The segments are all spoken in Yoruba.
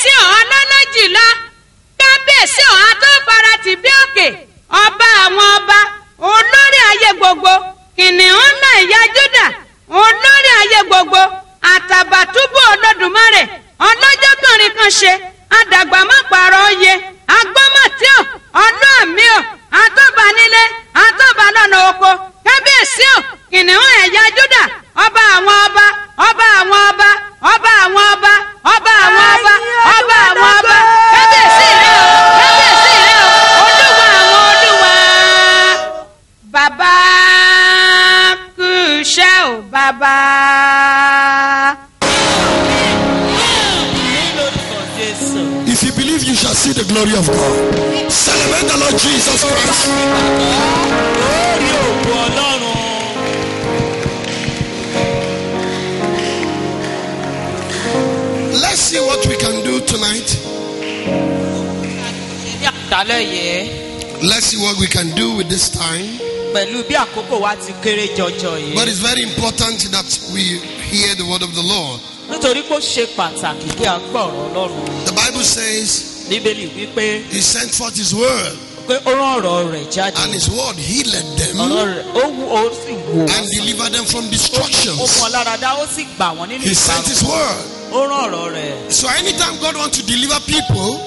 kábíyèsí ọlọ́lọ́jìlá, kábíyèsí àtọ́farati bí òkè, ọba àwọn ọba, olórí ayé gbogbo, kìnìún náà ìyá Júdà, olórí ayé gbogbo, Àtàbàtúbú Olódùmarè, ọlọ́jọ́ kànrin kan ṣe, àdàgbà má pààrọ̀ oyè, agbọ́mọ̀tíọ̀, ọlọ́àmíọ̀, àtọ́banilé, àtọ́balọ́nà oko, kábíyèsí ò, kìnìún ẹ̀yà Júdà, ọba àwọn ọba, ọba àwọn ọba, ọba àwọn ọba, ọba àwọn ọba, ọba àwọn ọba, kábíyèsí rẹ o, kábíyèsí rẹ o, olúwa àwọn olúwa. Bàbá kú iṣẹ́ o bàbá. If you believe, you shall see the glory of God. Celebrate the Lord Jesus Christ. Let's see what we can do tonight. Let's see what we can do with this time. But it's very important that we hear the word of the Lord. The Bible says He sent forth His word, and His word healed them and delivered them from destructions. He sent His word. So anytime God wants to deliver people,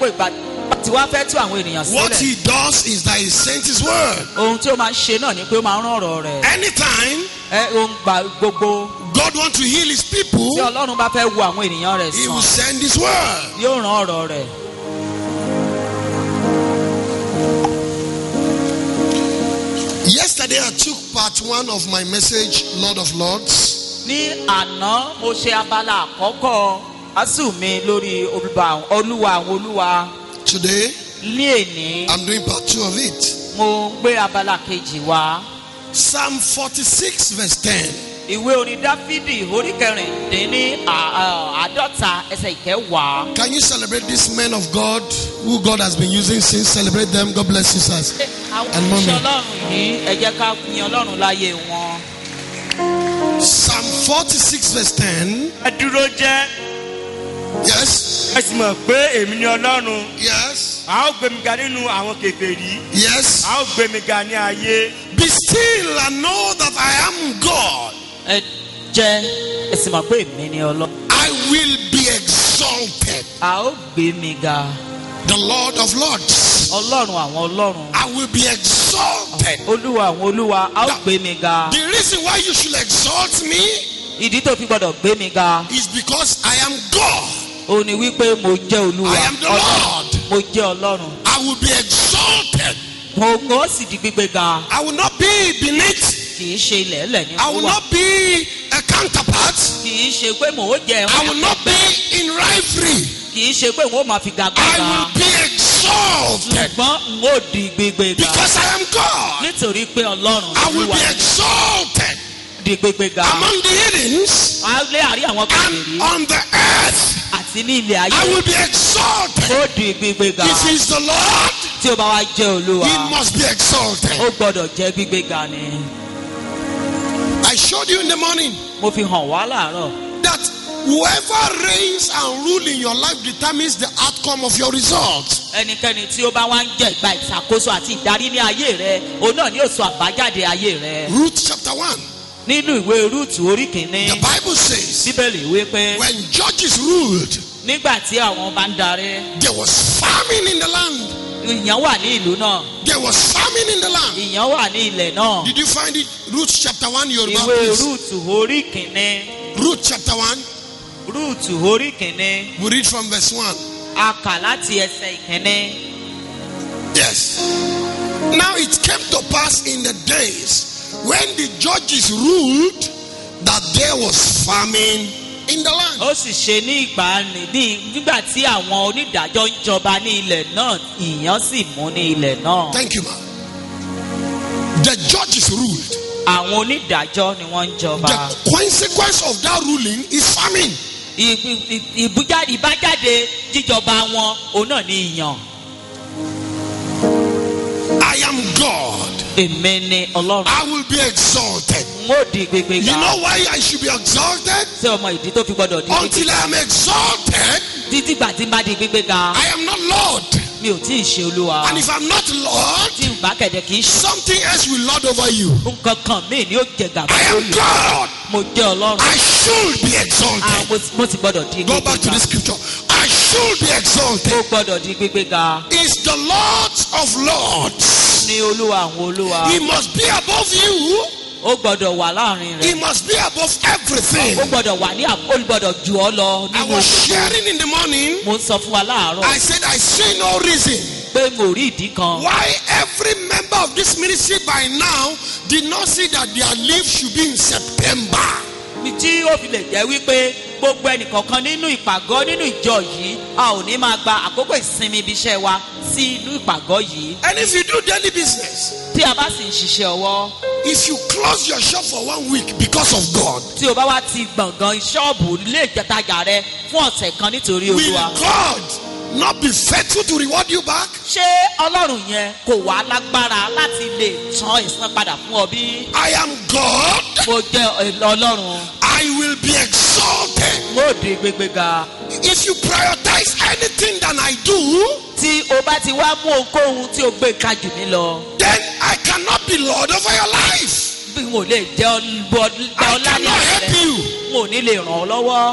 what He does is that He sent His word. Anytime God wants to heal His people, He will send His word. Yesterday I took part 1 of my message, Lord of Lords. Today I'm doing part 2 of it. Psalm 46 verse 10. Can you celebrate this man of God who God has been using since? Celebrate them. God bless you, sirs and mommy. Psalm 46 verse 10. Yes. Yes. Yes. Be still and know that I am God. I will be exalted. The Lord of Lords. I will be exalted. The reason why you should exalt me is because I am God. I am the Lord. I will be exalted. I will not be beneath. I will not be a counterpart. I will not be in rivalry. I will be exalted because I am God. I will be exalted among the heathens and on the earth. I will be exalted. If He is the Lord, He must be exalted. I showed you in the morning that whoever reigns and rules in your life determines the outcome of your results. Ruth chapter 1. The Bible says when judges ruled, there was famine in the land. There was famine in the land. Did you find it? Ruth chapter 1, Yoruba, please. Ruth chapter 1. We read from verse 1. Yes. Now it came to pass in the days when the judges ruled that there was famine in the land. Thank you, ma'am. The judges ruled. The consequence of that ruling is famine. I am God. I will be exalted. You know why I should be exalted? Until I am exalted, títí gbà tí n bá di gbígbéga. I am not Lord. Mi ò tí ì ṣe olúwa. And if I'm not Lord, tí n bá kẹ̀dẹ̀ kì í ṣe. something else will lord over you. nǹkan kan míì ni ó jẹ gàba. I am God. mo jẹ́ ọlọ́run. I should be exalted. mo sì gbọ́dọ̀ di gbígbéga. Go back to the scripture. I should be exalted. mo gbọ́dọ̀ di gbígbéga. Is the Lord of Lords. ní olúwa àwọn olúwa. He must be above you. ó gbọ́dọ̀ wà láàrin He rẹ̀. must be above everything. ó gbọ́dọ̀ wà ní ó gbọ́dọ̀ jù ọ́ lọ. I was sharing in the morning. mo ń sọ fún wa láàárọ̀. I said I see no reason pé mo rí ìdí kan. why every member of this ministry by now did not see that their leave should be in September. tí ó fi lè jẹ́ wípé gbogbo ẹnìkọ̀ọ̀kan nínú ìpàgọ́ nínú ìjọ yìí a ò ní máa gba àkókò ìsinmi ibi iṣẹ́ wa sí inú ìpàgọ́ yìí. And if you do daily business, tí a bá sì ń ṣiṣẹ́ ọwọ́. if you close your shop for 1 week because of God, tí o bá wá ti gbọ̀ngàn ṣọ́ọ̀bù ilé ìjẹtajà rẹ fún ọ̀sẹ̀ kan nítorí will olúwa. God not be faithful to reward you back? ṣé ọlọ́run yẹn kò wá lágbára láti lè san ìsan padà fún ọ bí? I am God. mo jẹ́ ọlọ́run. I will be exalted. mo di gbégbéga. If you prioritize anything that I do, tí o bá ti wá mú ohunkóhun tí o gbé ka jù mí lọ. then I cannot be Lord over your life. bí mo lè jẹ́ I ọlá ní cannot help ìrẹ̀lẹ̀ you. mo ní lè ràn ọ́ lọ́wọ́.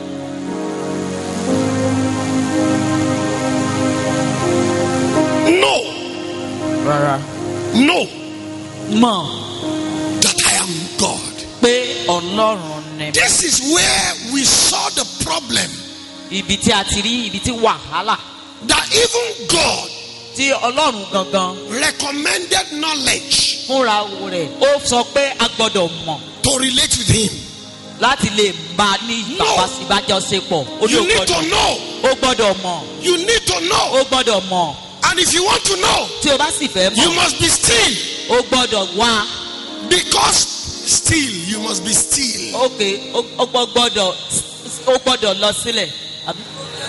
No, rárá. no, mọ̀ that I am God. pé ọlọ́run ni. This is where we saw the problem. ibi tí a ti rí ibi tí wàhálà. That even God tí ọlọ́run gangan recommended knowledge fúnra rẹ̀ ó sọ pé a gbọ́dọ̀ mọ̀ to relate with Him. láti lè bá ní ìbájọsepọ̀. ó ní You o need to gbọ́dọ̀ know. ó gbọ́dọ̀ mọ̀ You need to know. ó gbọ́dọ̀ mọ̀. And if you want to know, tí o bá sì fẹ́ you mọ̀ must be still. ó gbọ́dọ̀ wá. Because still, you must be still. ok ó gbọ́dọ̀ lọ sílẹ̀. àbí?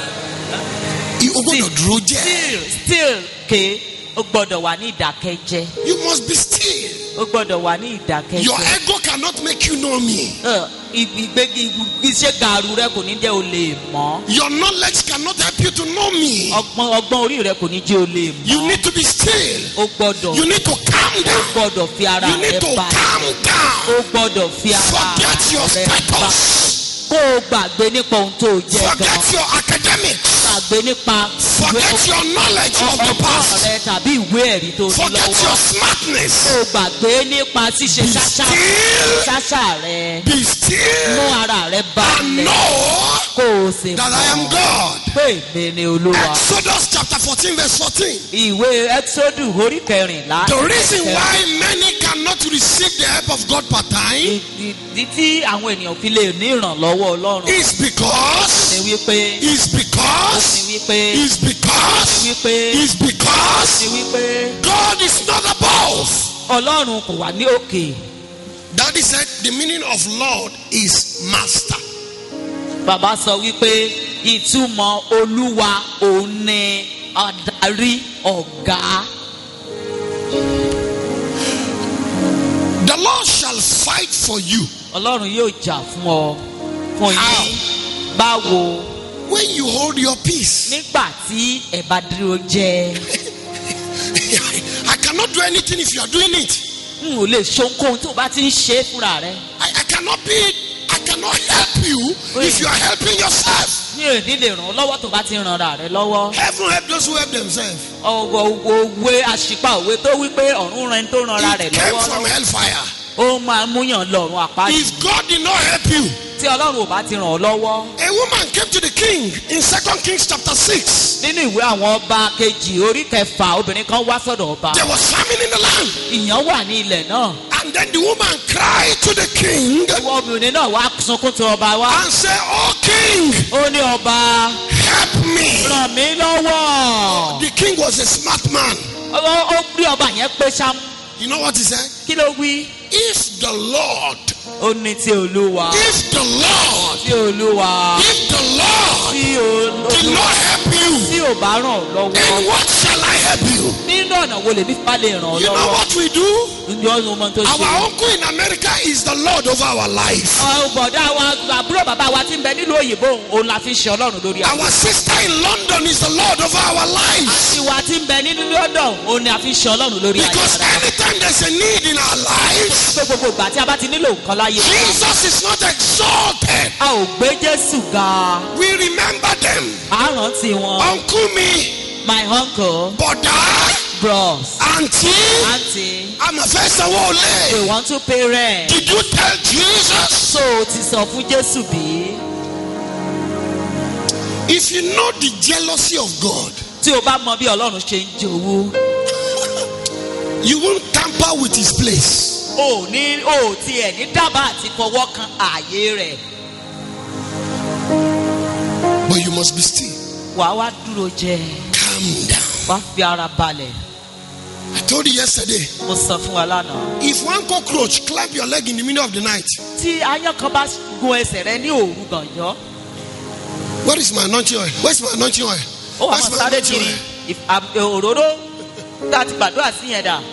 O gbọ́dọ̀ dúró jẹ́. still ké ó gbọ́dọ̀ wà ní ìdákẹ́jẹ́. You must be still. ó gbọ́dọ̀ wà ní ìdákẹ́jẹ́. Your ego cannot make you know me. iṣẹ́ gàrú rẹ kò ní jẹ́ o lè mọ̀. Your knowledge cannot help you to know me. ọgbọ́n orí rẹ kò ní jẹ́ o lè mọ̀. You need to be still. ó gbọ́dọ̀. You need to calm ó down. gbọ́dọ̀ fi ara You rẹ need to balẹ̀. calm ó down. gbọ́dọ̀ fi ara Forget your rẹ balẹ̀. status. kó o gbàgbé nípa ohun tó o jẹ gan. Forget your academics. gbàgbé nípa Forget your knowledge of the ọgbọ́n past. rẹ tàbí ìwé ẹ̀rí tó ní Forget lọ́wọ́. your smartness. kó o gbàgbé nípa ṣíṣe Be ṣáṣá still. rẹ. Be mú still ara rẹ and balẹ̀. know kó o sì that I am God. pé èmi ni olúwa. Exodus chapter 14 verse 14. ìwé Ẹ́kísódù orí kẹrìnlá. The reason why many cannot receive the help of God per time ìdí tí àwọn ènìyàn fi lè ní ìrànlọ́wọ́ ọlọ́run. is because ni wípé ni wípé is because ni wípé God is not above. ọlọ́run kò wà ní òkè. Daddy said the meaning of Lord is master. bàbá sọ wípé ìtumọ̀ olúwa òun ni adarí ọ̀gá. The Lord shall fight for you. ọlọ́run yóò jà fún ọ fún yín. báwo. When you hold your peace. nígbà tí ẹ bá dúró jẹ́. I cannot do anything if you are doing it. n ò lè ṣe ohunkóhun tó o bá ti ń ṣe é fúnra rẹ. I cannot help you if you are helping yourself. mi ò ní lè ràn ọ́ lọ́wọ́ tó o bá ti ràn ara rẹ lọ́wọ́. Heaven help those who help themselves. òwe àṣìpá òwe tó wí pé ọ̀run rẹ̀ ń tó ràn ara rẹ̀ It came lọ́wọ́. from hellfire. ó máa múyàn lọ́run àpáàdì. If God did not help you, tí ọlọ́run ò bá ti ràn ọ́ lọ́wọ́. a woman came to the king in 2 Kings chapter 6. nínú ìwé àwọn ọba kejì orí kẹfà obìnrin kan wá sọ́dọ̀ ọba. There was famine in the land. ìyàn wà ní ilẹ̀ náà. And then the woman cried to the king ìwọ obìnrin náà wá sunkún tó ọba wá. and said, "Oh king, ó ní ọba help me." ràn mí lọ́wọ́. The king was a smart man. ó rí ọba yẹn pé ṣá. You know what he said? kí ló wí. If the Lord, ó ní tí olúwa. if the Lord, tí olúwa. if the Lord tí did not help you, tí Bí o bá ràn ọ́ lọ́wọ́. In what shall I help you? Nínú ọ̀nà wo lèmi bá lè ràn ọ́ lọ́wọ́? You know what we do? Our uncle in America is the Lord over our life. Bọ̀dá wa àbúrò bàbá wa tí ń bẹ nílùú òyìnbó òun la fi ṣe Ọlọ́run lórí àwọn. Our sister in London is the Lord over our lives. Àti wa tí ń bẹ nínú London òun ni a fi ṣe Ọlọ́run lórí ayé. Because anytime there's a need in our lives, pé gbogbo ìgbà tí a bá ti nílò nǹkan láyé. Jesus is not exalted. A ò gbé Jésù ga. We remember them. A rántí wọn. Uncle me. My uncle. Brother. Bros. Auntie. I'm a first of all. We want to pay rent. Did you tell Jesus? So ti sọ fún Jésù bí. If you know the jealousy of God, tí o bá mọ bí Ọlọ́run ṣe ń jowú, you won't tamper with his place. O tiẹ̀ ní dábàá àti fọwọ́ kan ààyè rẹ̀. But you must be still. Wàá wá dúró jẹ́. Calm down. Wàá fi ara balẹ̀. I told you yesterday. Mo sọ fún wa lánàá. If one cockroach climb your leg in the middle of the night. Tí aáyán kan bá gun ẹsẹ̀ rẹ ní òru gànjọ́. Where is my anointing oil? Where's my anointing oil? Ó wà máa sáré kiri. Òróró tá a ti gbàdúrà sí yẹn dà.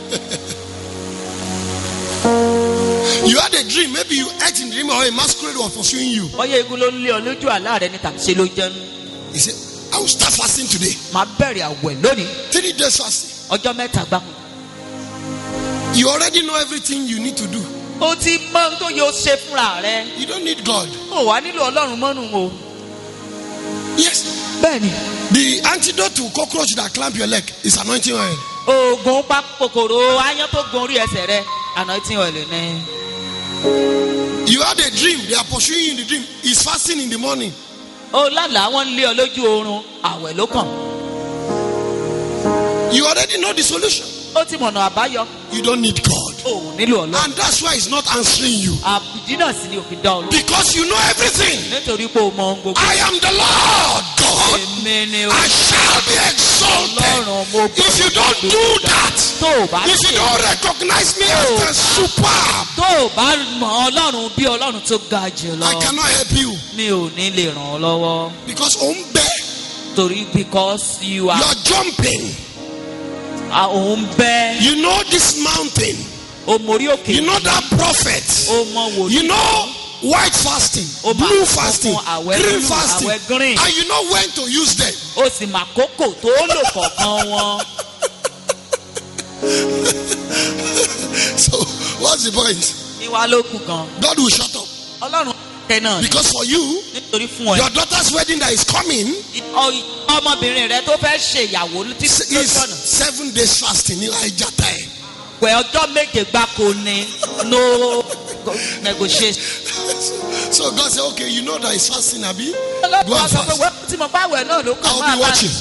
You had a dream. Maybe you ate in the dream or a masquerade was pursuing you. Bọ́yá egun ló ń lé ọ lójú àlá rẹ ní tàbí ṣe ló jẹun. He said, I will start fasting today. Màá bẹ̀rẹ̀ àwẹ̀ lónìí. 3 days fasting. Ọjọ́ mẹ́ta gbáko. You already know everything you need to do. O ti mọ ohun tó yóò ṣe fúnra rẹ. You don't need God. O wà nílò Ọlọ́run mọ́nu o. Yes. Bẹ́ẹ̀ni. The antidote to cockroach that clamp your leg is anointing oil. Oògùn pa kòkòrò aáyán tó gun orí ẹsẹ̀ rẹ, anointing oil ni. You had a dream. They are pursuing you in the dream. It's fasting in the morning. O lálàá wọ́n lé ọ lójú oorun, àwẹ̀ ló kàn. You already know the solution. Ó ti mọ̀nà àbáyọ. You don't need God. O nílò Ọlọ́run. And that's why he's not answering you. Àbùdí náà sì ni òfin dá Ọlọ́run. Because you know everything. Nítorí pé o mọ ohun gbogbo. I am the Lord God. Èmi ni o. I shall be exalted. Ọlọ́run mo gbọ́. If you don't do that, tó o bá if you don't recognize me as the superb, tó o bá mọ Ọlọ́run bí Ọlọ́run tó ga jù lọ. I cannot help you. Mi ò ní lè ràn ọ́ lọ́wọ́. Because ombe, because you are. You're jumping. Ombe. You know this mountain. O mórí òkè. You know that prophet. O mọ wòlíì. You know white fasting, blue fasting, green fasting, and you know when to use them. O sì mà kókò tó lò kọ̀ọ̀kan wọn. So what's the point? Ìwà ló kù gan. God will shut up. Ọlọ́run kẹ́ náà. Because for you, nítorí fún ẹ. your daughter's wedding that is coming. Ọmọbìnrin rẹ tó fẹ́ ṣe ìyàwó títí is 7 days fasting ní Elijah time. Pẹ̀ ọjọ́ méje gbáko ni no negotiation. So God said, okay, you know that it's fasting, Abi. Go and fast. I'll be watching.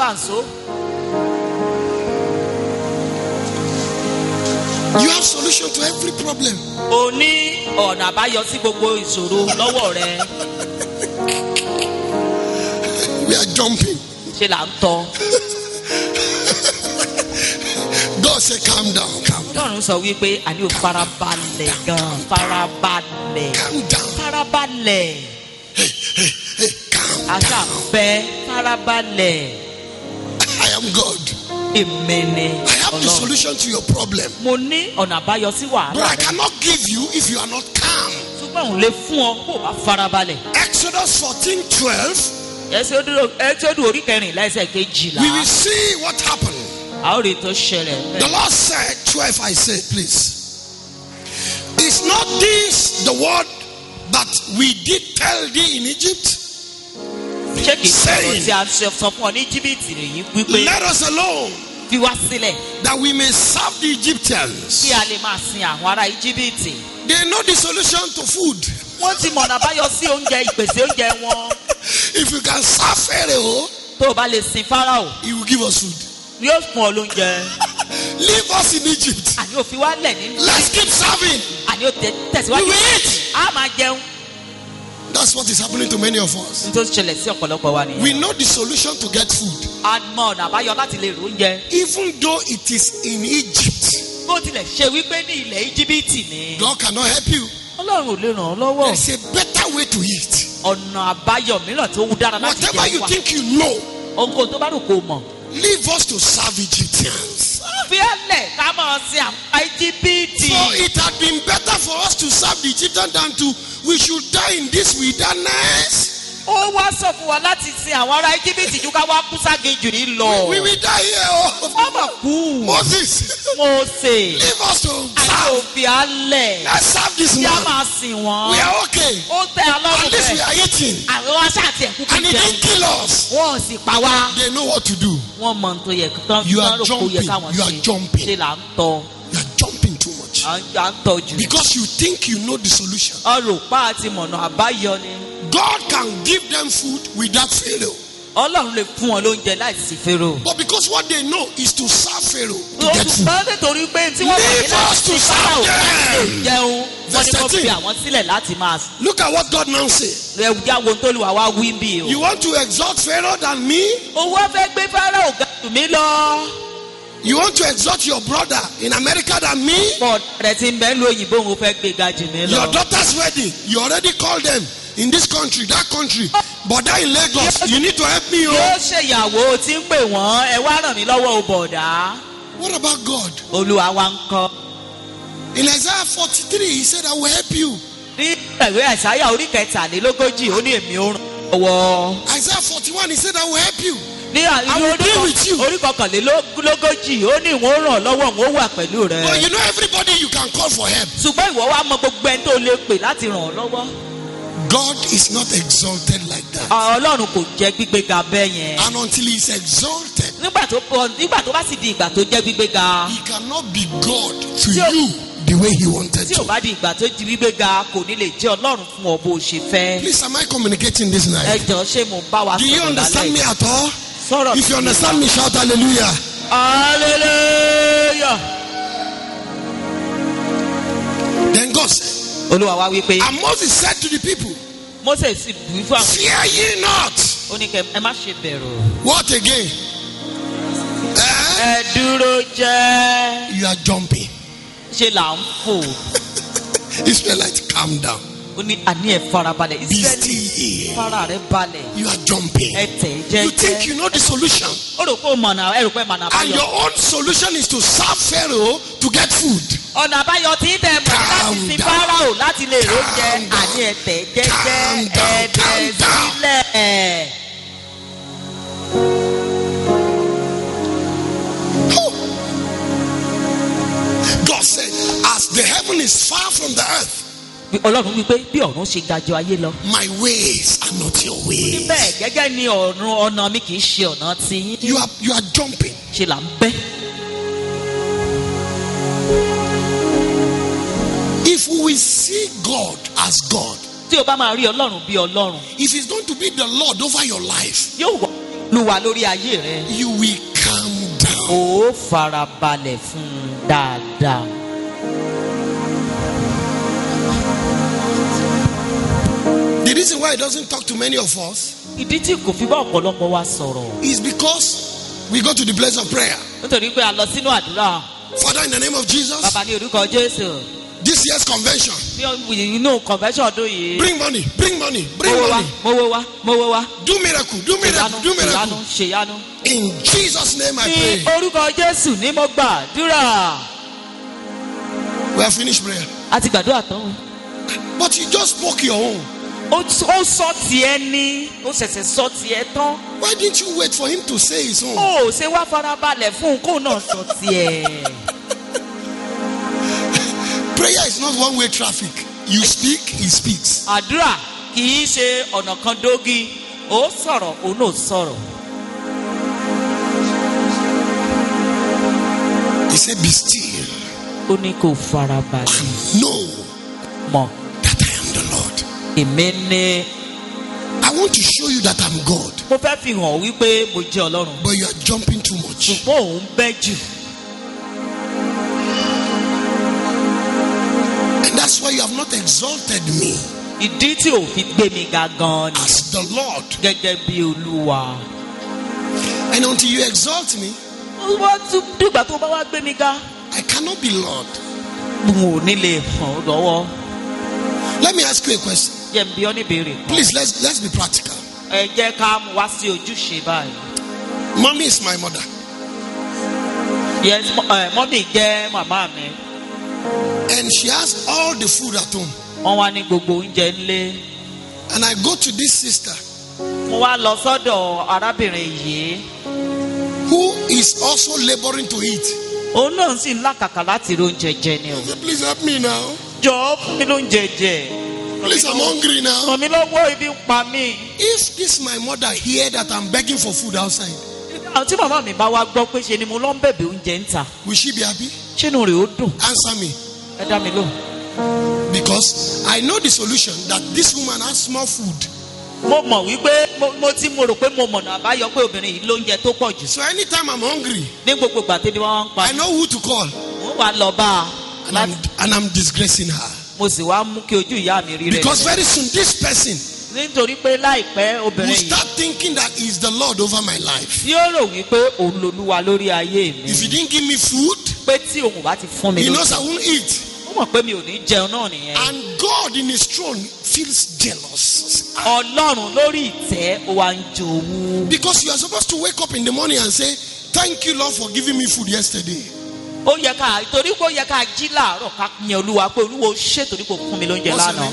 You have solution to every problem. O ní ọ̀nà àbáyọ sí gbogbo ìṣòro lọ́wọ́ rẹ. We are jumping. Ṣé là ń tọ́? God said, calm down, calm down. Ọlọ́run sọ wípé àní ò farabalẹ̀ gan, farabalẹ̀. Calm down. Farabalẹ̀. Hey, calm down. Àṣà fẹ́ farabalẹ̀. I am God. Èmi I have the solution to your problem. Mo ní ọ̀nà àbáyọ sí wàhálà. But I cannot give you if you are not calm. Ṣùgbọ́n òun lè fún ọ kó o bá farabalẹ̀. Exodus 14:12. Ẹ́sọ́dù orí kẹrìnlá ẹsẹ̀ kejìlá. We will see what happened. A ó rí tó ṣẹlẹ̀. The Lord said, 12 I said, please. Is not this the word that we did tell thee in Egypt? Ṣé kìí sọ̀rọ̀ tí a sọ fún ọ ní Íjíbítì rèé wípé. Let us alone. Fi wá sílẹ̀. That we may serve the Egyptians. Kí a lè máa sin àwọn ará Íjíbítì. They know the solution to food. Wọ́n ti mọ̀nà àbáyọ sí oúnjẹ ìpèsè oúnjẹ wọn. If you can serve Pharaoh, tó o bá lè sin Fáráò, he will give us food. Yóò fún ọ lóúnjẹ. Leave us in Egypt. Àní òfin wá lẹ̀ nínú. Let's keep serving. Àní ò tẹ̀síwájú. We will eat. A máa jẹun. That's what is happening to many of us. Nítorí ṣẹlẹ̀ sí ọ̀pọ̀lọpọ̀ wa nìyẹn. We know the solution to get food. A mọ ọ̀nà àbáyọ láti lè rí oúnjẹ. Even though it is in Egypt. Bó tilẹ̀ ṣe wípé ní ilẹ̀ Íjíbítì ni. God cannot help you. Ọlọ́run ò lè ràn ọ́ lọ́wọ́. There's a better way to eat. Ọ̀nà àbáyọ mìíràn tó dára láti jẹ wá. Whatever you think you know. Ohunkóhun tó bá rò kó mọ̀. Leave us to serve Egyptians. Fíẹ́lẹ̀ ká máa sin àwọn Íjíbítì. So it had been better for us to serve the Egyptians than we should die in this wilderness. Ó wá sọ fún wa láti sin àwọn ará Íjíbítì ju ká wá kú ságejù ní lọ. We will die here. Wọ́n mà kú. Moses. Mósè. Leave us to Àti serve. òfin alẹ̀. Let's serve this Kí a man. máa sìn wọ́n. We are okay. Ó tẹ At ọlọ́run least we bẹ́ẹ̀. are eating. Àwọn aṣáàtì ẹ̀kú And he kí didn't jẹun. kill us. Wọ́n ò sì pa wá. They know what to do. Wọ́n mọ ohun tó yẹ tán You are rò kó yẹ jumping. káwọn You are ṣe. jumping. Ṣé là ń tọ? You are jumping too much. À ń tọ́jú. Because you think you know the solution. Ọrọ̀ pa àti mọ̀nà àbáyọ ni. God can give them food without Pharaoh. Ọlọ́run lè fún wọn lóúnjẹ láìsí Fáráò. But because what they know is to serve Pharaoh to get food. Olùkọ́ nítorí pé tí wọ́n bá Leave us to serve them. jẹun. Wọ́n ní kó fi 13. àwọn sílẹ̀ láti máa Look at what God now say. jáwo tó lù wá wá wí bí o. You want to exalt Pharaoh than me? Owó fẹ́ gbé Fáráò ga jù mí lọ. You want to exalt your brother in America than me? Bọ́ọ̀dù rẹ̀ ti ń bẹ́ẹ̀ lu òyìnbó òun fẹ́ gbé ga jù mí lọ. Your daughter's wedding, you already called them in this country, that country. But that in Lagos, you need to help me. Yóò Oh. ṣèyàwó tí ń pè wọ́n ẹ wá ràn mí lọ́wọ́ o bọ̀dá. What about God? Olúwa wa ń kọ́. In Isaiah 43, he said, I will help you. Ní ìwé Àìsáyà orí kẹtàlélógójì ó ní èmi ó ràn lọ́wọ́. Isaiah 41, he said, I will help you. Ní will be with you. orí kọkànlélógójì ó ní ìwọ̀n ràn lọ́wọ́ òun ó wà pẹ̀lú rẹ̀. But you know everybody you can call for help. Ṣùgbọ́n ìwọ wa mọ gbogbo ẹni tó lè pè láti ràn ọ́ lọ́wọ́. God is not exalted like that. Ọlọ́run kò jẹ́ gbígbéga bẹ́ẹ̀ yẹn. And until he is exalted, Nígbà tó bá sì di ìgbà tó jẹ́ gbígbéga. he cannot be God to Tí o- you the way he wanted Tí ò to. bá di ìgbà tó di gbígbéga kò ní lè jẹ́ Ọlọ́run fún ọ bó ṣe fẹ́. Please, am I communicating this Ẹ night? jọ̀ọ́ ṣé mo bá wa Do you sọ̀rọ̀ understand me lálẹ́? at all? Sọ̀rọ̀ If you understand me, shout hallelujah. Hallelujah. Then God said, Olúwa wa wí pé and Moses said to the people, Mósè sì wí fún àwọn. fear ye not. Ó ní kẹ́ ẹ má ṣe bẹ̀rù. What again? Ẹ dúró jẹ́. You are jumping. Ṣé là ń fò? Israelites, calm down. Ó ní àní ẹ̀ farabalẹ̀. Be Ísírẹ́lì still. fara rẹ̀ balẹ̀. You are jumping. Ẹ tẹ̀ You think jẹ́jẹ́. you know the solution. Ó rò pé ó mọ̀nà ẹ rò pé mọ̀nà And àbáyọ. your own solution is to serve Pharaoh to get food. Ọ̀nà àbáyọ tí tẹ̀ mọ̀ ní láti Calm sin down. Fáráò láti lè róúnjẹ. Calm down. Àní ẹ̀ tẹ̀ jẹ́jẹ́. Calm down. Ẹ Calm dẹ̀ down. sílẹ̀. Oh. God said, as the heaven is far from the earth, Ọlọ́run wí pé bí ọ̀run ṣe ga jù ayé lọ. my ways are not your ways. Bẹ́ẹ̀ gẹ́gẹ́ ni ọ̀nà mi kì í ṣe ọ̀nà tí You are jumping. ṣe là ń bẹ́. If we will see God as God, Tí o bá máa rí Ọlọ́run bí Ọlọ́run, if he's going to be the Lord over your life, yóò wà lúwa lórí ayé rẹ. you will calm down. Ó farabalẹ̀ fún un dáadáa. The reason why he doesn't talk to many of us Ìdí tí kò fi bá ọ̀pọ̀lọpọ̀ wa sọ̀rọ̀. is because we go to the place of prayer. Nítorí pé a lọ sínú àdúrà. Father, in the name of Jesus, Bàbá ní orúkọ Jésù. this year's convention, Bí inú convention ọdún yìí. bring money, bring money, bring Mówó wá, money. mówó wá, mówó wá. Do miracle, do miracle, do miracle. Ṣèyanu. In Jesus' name I Ní pray. orúkọ Jésù ní mo gbàdúrà. We have finished prayer. A ti gbàdúrà tán. But you just spoke your own. Ó sọ tiẹ̀ ní. Ó ṣẹ̀ṣẹ̀ sọ tiẹ̀ tán. Why didn't you wait for him to say his own? Ó ṣe wá farabalẹ̀ fún un kó náà sọ tiẹ̀. Prayer is not one-way traffic. You speak, he speaks. Àdúrà kì í ṣe ọ̀nà kan dógí. Ó sọ̀rọ̀, òun náà sọ̀rọ̀. He said, be still. Ó ní kó farabalẹ̀. Know Mọ̀, that I am the Lord. èmi ní. I want to show you that I'm God. Mo fẹ́ fi hàn wípé mo jẹ́ Ọlọ́run. But you are jumping too much. Ṣùgbọ́n òun bẹ́ jù. And that's why you have not exalted me Ìdí tí ò fi gbé mi ga gan ni. as the Lord. Gẹ́gẹ́ bí Olúwa. And until you exalt me, Wọ́n tún dìgbà tó bá wá gbé mi ga. I cannot be Lord. Mo ò ní lè hàn lọ́wọ́. Let me ask you a question. Jẹ́ n bi ọ́ ní ìbéèrè kan. Please, let's be practical. Ẹ jẹ́ ká mú wá sí ojúṣe báyìí. Mommy is my mother. Yes, mommy jẹ́ màmá mi. And she has all the food at home. Wọ́n wá ní gbogbo oúnjẹ nílé. And I go to this sister. Mo wá lọ sọ́dọ̀ arábìnrin yìí. Who is also laboring to eat. Òun náà sì ń làkàkà láti rí oúnjẹ jẹ ni o. Please help me now. Jọ̀ọ́ fún mi lóúnjẹ jẹ. Please, I'm hungry now. Ràn mí lọ́wọ́, ibi ń pa mí. If this my mother hear that I'm begging for food outside, Àwọn tí màmá mi bá wá gbọ́ pé ṣe ni mo lọ ń bẹ̀bẹ̀ oúnjẹ ń tà. will she be happy? Ṣé inú rẹ̀ ó dùn? Answer me. Ẹ dá mi lóhùn. Because I know the solution that this woman has small food. Mo mọ̀ wípé mo rò pé mo mọ̀nà àbáyọ pé obìnrin yìí lóúnjẹ tó pọ̀ jù. So anytime I'm hungry, Ní gbogbo ìgbà tẹ́bi wọ́n ń pa. I know who to call. Mo wá lọ bá a. And I'm disgracing her. Mo sì wá mú kí ojú ìyá mi rí rẹ̀. Because very soon this person Nítorí pé láìpẹ́ will obìnrin yìí. start thinking that he's the Lord over my life. Yóò rò wípé òun lolúwa lórí ayé mi. If he didn't give me food, Pé tí òun bá ti fún mi he knows lóúnjẹ. I won't eat. Ó mọ̀ pé mi ò ní jẹun náà nìyẹn. And God in his throne feels jealous. Ọlọ́run lórí ìtẹ́ ó wá ń jowú. Because you are supposed to wake up in the morning and say, thank you, Lord, for giving me food yesterday. Ó yẹ ká torí pé ó yẹ ká jí láàárọ̀ ká yan Olúwa pé Olúwa ó ṣe torí pé ó fún mi lóúnjẹ What's your lánàá. name?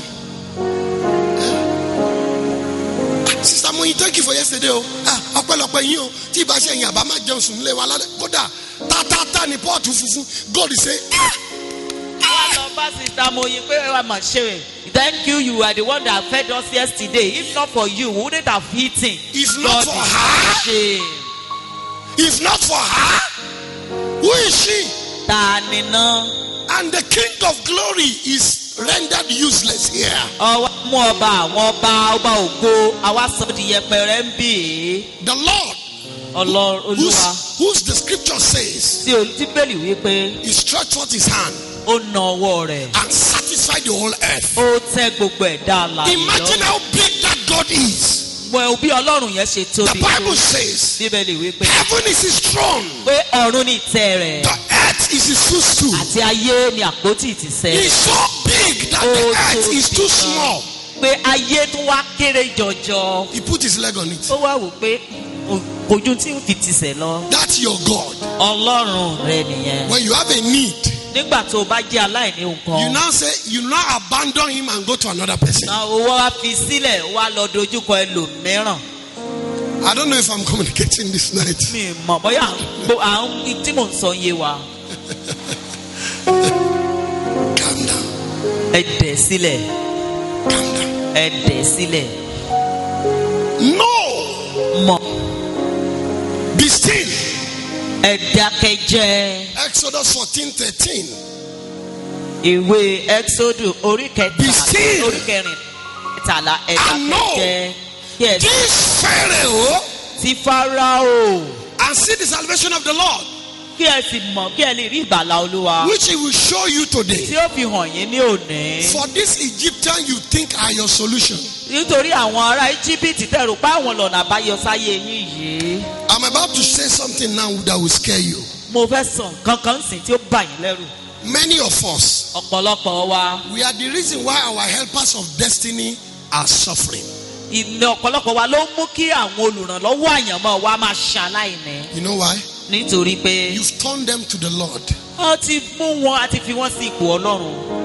Sister Moyin, thank you for yesterday. Ọpẹ́lọpẹ́ yín o. Tí ìbá ṣe ẹ̀yin àbá máa jẹun sùn nílé wa lálẹ́. Kódà tá ní pọ́ọ̀tù funfun. God say, Wá lọ bá Sister Moyin pé wàá mà ṣe rẹ̀. Thank you, you are the one that fed us yesterday. If not for you, we wouldn't have eaten. If not for her, Shame. if not for her, who is she? Ta ni ná? And the King of Glory is rendered useless here. Ọwọ́ mú ọba àwọn ọba ògo àwa sọ di yẹpẹrẹ ń bì í. The Lord, Olúwa whose the scripture says, tí Bíbélì wí pé he stretched forth his hand ó na ọwọ́ rẹ̀. and satisfied the whole earth. Ó tẹ́ gbogbo ẹ̀dá àlàyé Imagine how big that God is. Wọ bí Ọlọ́run yẹn ṣe The tóbi. Bible says, Bíbélì wí pé heaven is his throne, pé ọ̀run ní ìtẹ́ rẹ̀ the earth is his footstool. àti ayé ni àpótí ìtìsẹ̀. He's so big that the earth is too small. Pé ayé tó wá kéré jọjọ. He put his leg on it. Ó wá wò pé ojú tí ń fi tìsẹ̀ lọ. That's your God. Ọlọ́run rẹ nìyẹn. When you have a need, Nígbà tó o bá jẹ́ aláìní nǹkan. you now say, you now abandon him and go to another person. Na owó wa fi sílẹ̀ wá lọ dojúkọ ẹlòmíràn. I don't know if I'm communicating this night. Mi mọ̀ bóyá à ń tí mò ń sọ yé wa. Calm down. Ẹ dẹ̀ sílẹ̀. Calm down. Ẹ dẹ̀ sílẹ̀. No. Mọ̀. Be still. Ẹ dákẹ́jẹ́. Exodus 14:13. Ìwé Exodus orí Be still. orí kẹrìntàlá ẹ And know dákẹ́jẹ́. Yes. this Pharaoh Ti Fáráò. and see the salvation of the Lord, Kí ẹ sì mọ̀ kí ẹ lè rí ìgbàlà Olúwa. which he will show you Tí today. ó fi hàn yín ní òní. For this Egyptian you think are your solution. Nítorí àwọn ará Íjíbítì tẹ̀rù pé àwọn lọ́nà àbáyọ sáyé yín yìí. I'm about to say something now that will scare you. Mo fẹ́ sọ nǹkan kan sìn tí ó bà yín lẹ́rù. Many of us, Ọ̀pọ̀lọpọ̀ wa. we are the reason why our helpers of destiny are suffering. Ọ̀pọ̀lọpọ̀ wa ló mú kí àwọn olùrànlọ́wọ́ àyànmọ́ wa máa ṣaláìní. You know why? Nítorí pé You've turned them to the Lord. a ti mú wọn, a ti fi wọ́n sí ipò Ọlọ́run.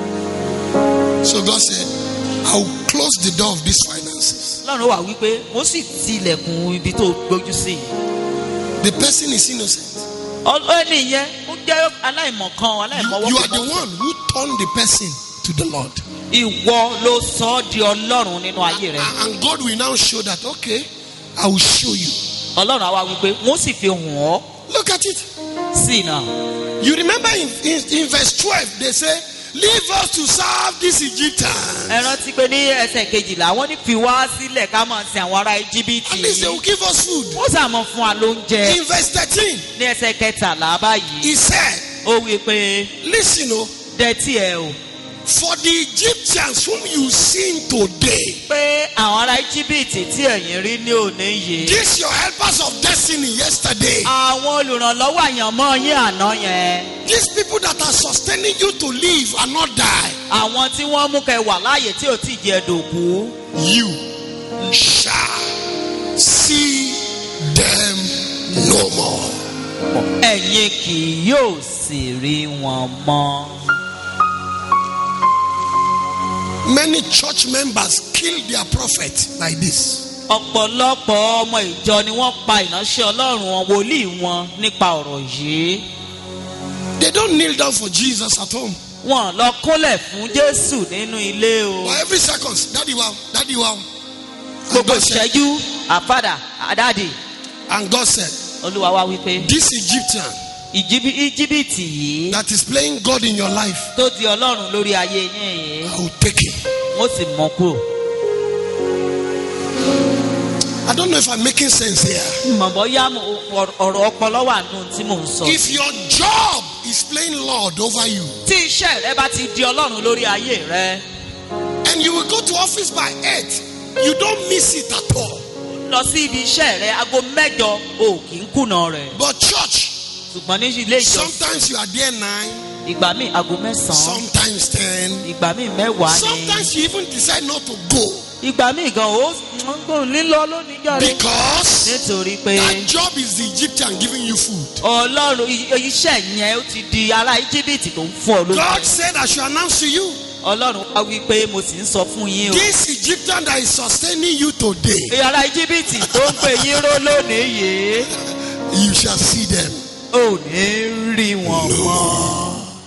So God said, I will close the door of these finances. Ọlọ́run wà wípé mo sì ti ilẹ̀kùn ibi tó gbójú sí. The person is innocent. Ẹni yẹn ó jẹ́ aláìmọ̀kan, aláìmọ̀wọ́. You are the one who turned the person to the Lord. Ìwọ ló sọ ọ́ di Ọlọ́run nínú ayé rẹ. And God will now show that, okay, I will show you. Ọlọ́run àwa wípé mo sì fi hàn ọ́. Look at it. Sí náà. You remember in verse 12, they say, leave us to serve these Egyptians. Ẹ rántí pé ní ẹsẹ̀ kejìlá wọ́n ní fi wá sílẹ̀ ká máa sin àwọn ará At least they Íjíbítì. will give us food. Ó sàmọ̀ fún wa lóúnjẹ. In verse 13, Ní ẹsẹ̀ kẹtàlá báyìí. he said, Ó wí pé listen, oh, dẹ́tí ẹ o. for the Egyptians whom you see today, Pé àwọn ará Íjíbítì tí ẹ̀yin rí ní òní yìí. these your helpers of destiny yesterday, Àwọn olùrànlọ́wọ́ àyànmọ́ yín àná yẹn. these people that are sustaining you to live and not die, Àwọn tí wọ́n mú kẹ́ wà láàyè tí ò tí ì jẹ́ dòkú. you shall see them ẹ̀yin kì yóò sì rí wọn mọ́. Many church members killed their prophet like this. ọ̀pọ̀lọpọ̀ ọmọ ìjọ ni wọ́n pa ìránṣẹ́ Ọlọ́run wọn wòlíì wọn nípa ọ̀rọ̀ yìí. They don't kneel down for Jesus at home. Wọ́n lọ kúnlẹ̀ fún Jésù nínú ilé o. But every second, daddy wow. Gbogbo ìṣẹ́jú, àfàdà, àdáàdì. And God said, Olúwa wá wípé, this Egyptian Íjíbítì yìí that is playing God in your life, tó di Ọlọ́run lórí ayé yín yìí, I will take him. wọ́n sì mọ́ kúrò. I don't know if I'm making sense here. Mọ̀ bóyá ọ̀rọ̀ ọpọlọ wà nù tí mò ń sọ. If your job is playing Lord over you, Tí iṣẹ́ rẹ bá ti di Ọlọ́run lórí ayé rẹ, and you will go to office by 8, you don't miss it at all. lọ sí ibi iṣẹ́ rẹ aago 8 o kì í kùnà rẹ̀. But church, Ṣùgbọ́n ní ilé ìjọsìn, sometimes you are there 9, ìgbà míì aago 9, sometimes 10, ìgbà míì 10 ni. sometimes you even decide not to go Ìgbà míì gan ó nílò lónìí jàre. because Nítorí pé that job is the Egyptian giving you food. Ọlọ́run iṣẹ́ yẹn ó ti di ará Íjíbítì tó ń fún ọ lóúnjẹ. God said I should announce to you, Ọlọ́run wá wí pé mo sì ń sọ fún yín o. this Egyptian that is sustaining you today, Ará Íjíbítì tó ń pè yín ró lónìí yìí, you shall see them. ò ní rí wọn mọ́.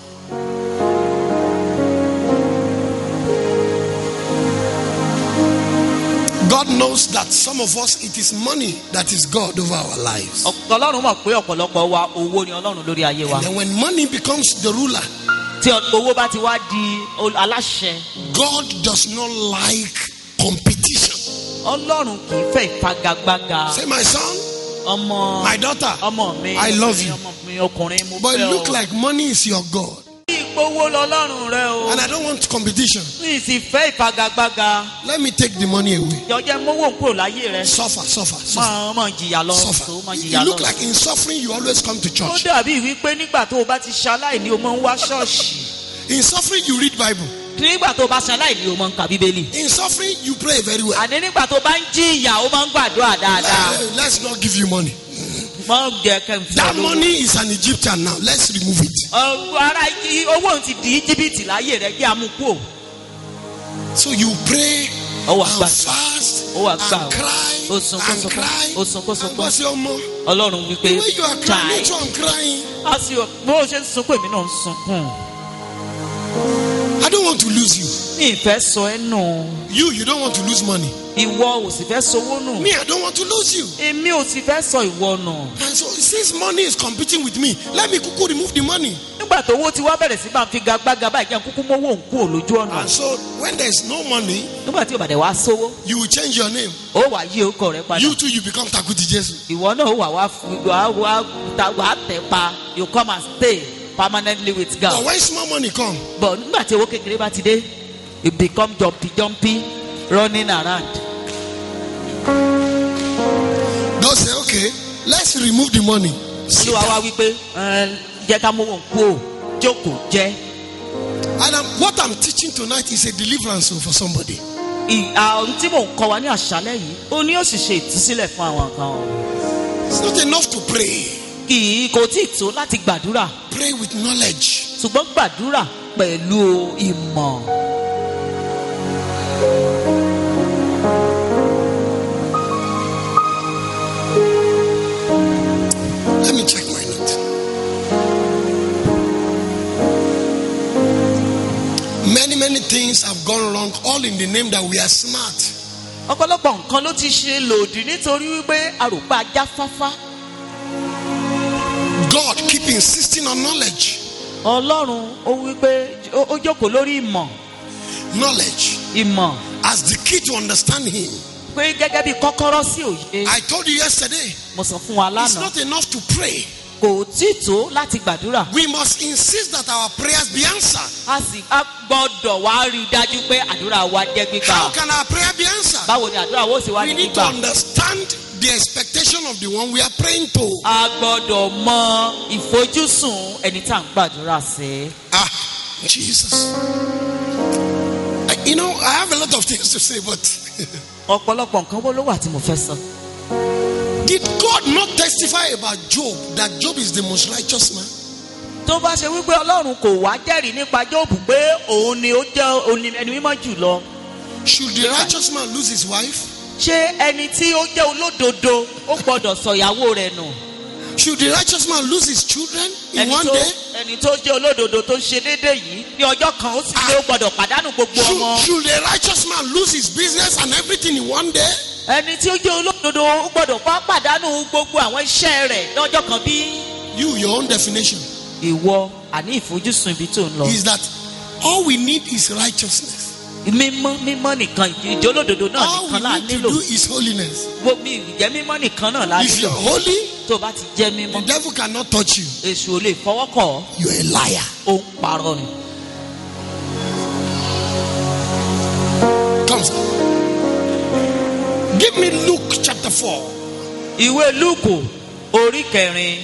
God knows that some of us, it is money that is God over our lives. Ọlọ́run mọ̀ pé ọ̀pọ̀lọpọ̀ wa owó ni Ọlọ́run lórí ayé wa. And then when money becomes the ruler, Tí owó bá ti wá di aláṣẹ, God does not like competition. Ọlọ́run kì í fẹ́ ìfagagbága. Say, my son, Ọmọ my daughter, ọmọ mi, I love you. ọmọ mi ọkùnrin mo But it fẹ́ look o. like money is your God. Ìgbówó lọ́lọ́run rẹ o. And I don't want competition. Mi sì fẹ́ ìfagagbága. Let me take the money away. Jọjẹ́ mówó ń kúrò láyé rẹ. Suffer. Máa jìyà lọ. Suffer. Máa It jìyà look lọ. like in suffering you always come to Ó church. dàbí wípé nígbà tó o bá ti ṣaláìní o máa ń wá ṣọ́ọ̀ṣì. In suffering you read Bible. Nígbà tó o bá ṣaláìní o máa ń ka Bíbélì. In suffering you pray very well. Àní nígbà tó o bá ń jìyà o máa ń gbàdúrà dáadáa. Let's not give you money. Máa ń jẹ kẹ́ńfì That money is an Egyptian now. Let's remove it. Ara owó ti di Íjíbítì láyé rẹ̀ kí a mú kú. So you pray Ó wá and gbàdúrà. fast Ó wá and gbàdúrà. cry Ó sunkún and sunkún. cry. Ó sunkún And sunkún. God say, Omo, Ọlọ́run the wípé way you are crying, me too, I'm crying. a sì bó o ṣe ń sunkún èmi náà ń sunkún. I don't want to lose you. Mi ì fẹ́ sọ ẹ́ nù. You don't want to lose money. Ìwọ ò sì fẹ́ sowó nù. Me, I don't want to lose you. Èmi ò sì fẹ́ sọ ìwọ nù. And so since money is competing with me, let me kuku remove the money. Nígbà tó owó ti wá bẹ̀rẹ̀ sí máa fi gagbága báyìí kí n kúkú mówó ń kú lójú ọ̀nà. And so when there is no money, Nígbà tí ìbàdàn wá sówó, you will change your name. ó wà yí orúkọ rẹ padà. You too, you become Takuti Jesus. Ìwọ náà wà wá tẹ̀ pa. You come and stay permanently with But God. when small money come, But nígbà tí owó kékeré bá ti dé, you become jumpy running around. God say, okay, let's remove the money. Sit Olúwa wá down. wípé jẹ́ ká mówó ń kú o, jókòó jẹ́. And what I'm teaching tonight is a deliverance for somebody. Ohun tí mò ń kọ́ wa ní àṣálẹ́ yìí, ó ní ó sì ṣe ìtúsílẹ̀ fún àwọn kan o. It's not enough to pray. Kò tí ì tó láti gbàdúrà, Pray with knowledge. ṣùgbọ́n gbàdúrà pẹ̀lú ìmọ̀. Let me check my note. Many things have gone wrong, all in the name that we are smart. Ọ̀pọ̀lọpọ̀ nǹkan ló ti ṣe lòdì nítorí wípé àròpá jáfáfá. God keep insisting on knowledge. Ọlọ́run ó wípé ó jókòó lórí ìmọ̀. Knowledge Ìmọ̀ as the key to understand Him. pé gẹ́gẹ́ bí kọ́kọ́rọ́ sí òye. I told you yesterday, Mo sọ fún wa it's lánàá. not enough to pray. Kò tí ì tó láti gbàdúrà. We must insist that our prayers be answered. A sì gbọ́dọ̀ wá rí i dájú pé àdúrà wa jẹ́ gbígbà. How can our prayer be answered? Báwo ni àdúrà wo sì wá We ní need to gbígbà? understand the expectation of the one we are praying to. A gbọ́dọ̀ mọ ìfojúsùn ẹni tá à ń gbàdúrà sí. Jesus. You know, I have a lot of things to say, but Ọ̀pọ̀lọpọ̀ nǹkan wo ló wà tí mo fẹ́ sọ? did God not testify testify about Job that Job is the most righteous man? Tó bá ṣe wípé Ọlọ́run kò wá jẹ́rìí nípa Jóòbù pé òun ni ó jẹ́ ẹni mímọ́ jù lọ. Should the righteous man lose his wife? Ṣé ẹni tí ó jẹ́ olódodo ó gbọ́dọ̀ sọ ìyàwó rẹ̀ nù? Should the righteous man lose his children in one day? Ẹni tó jẹ́ olódodo tó ṣe déédéé yìí ní ọjọ́ kan ó sì lé ó gbọ́dọ̀ pàdánù gbogbo ọmọ. Should the righteous man lose his business and everything in one day? Ẹni tí ó jẹ́ olódodo ó gbọ́dọ̀ pàdánù gbogbo àwọn iṣẹ́ rẹ̀ lọ́jọ́ kan bí? You, your own definition. Ìwọ àní ìfojúsùn ibi tó ń lọ. Is that all we need is righteousness. Mímọ́ nìkan ìjọ olódodo náà nìkan là all we need nílò. to do is holiness. Mi ìjẹ́ mímọ́ nìkan náà là If nílò. you're holy, Tó bá ti jẹ́ mímọ́, the devil cannot touch you. èṣù ò lè fọwọ́ kàn ọ́. You're a liar. Ó ń parọ́ ni. Come, sir. Give me Luke chapter 4. Ìwé Lúùkù orí 4.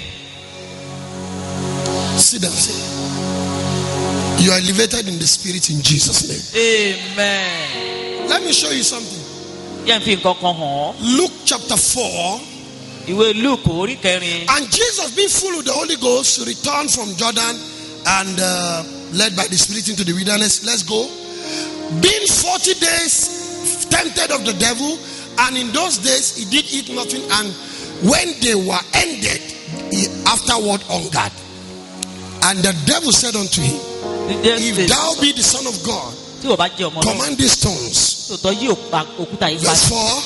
Sit down, sir. You are elevated in the spirit in Jesus' name. Amen. Let me show you something. Jẹ́ n fi nǹkan kan hàn ọ́. Luke chapter 4. Ìwé Lúùkù orí 4. And Jesus, being full of the Holy Ghost, returned from Jordan and led by the Spirit into the wilderness. Let's go. Being 40 days tempted of the devil, and in those days he did eat nothing, and when they were ended, he afterward hungered. And the devil said unto him, If thou be the Son of God, command these stones. Verse 4,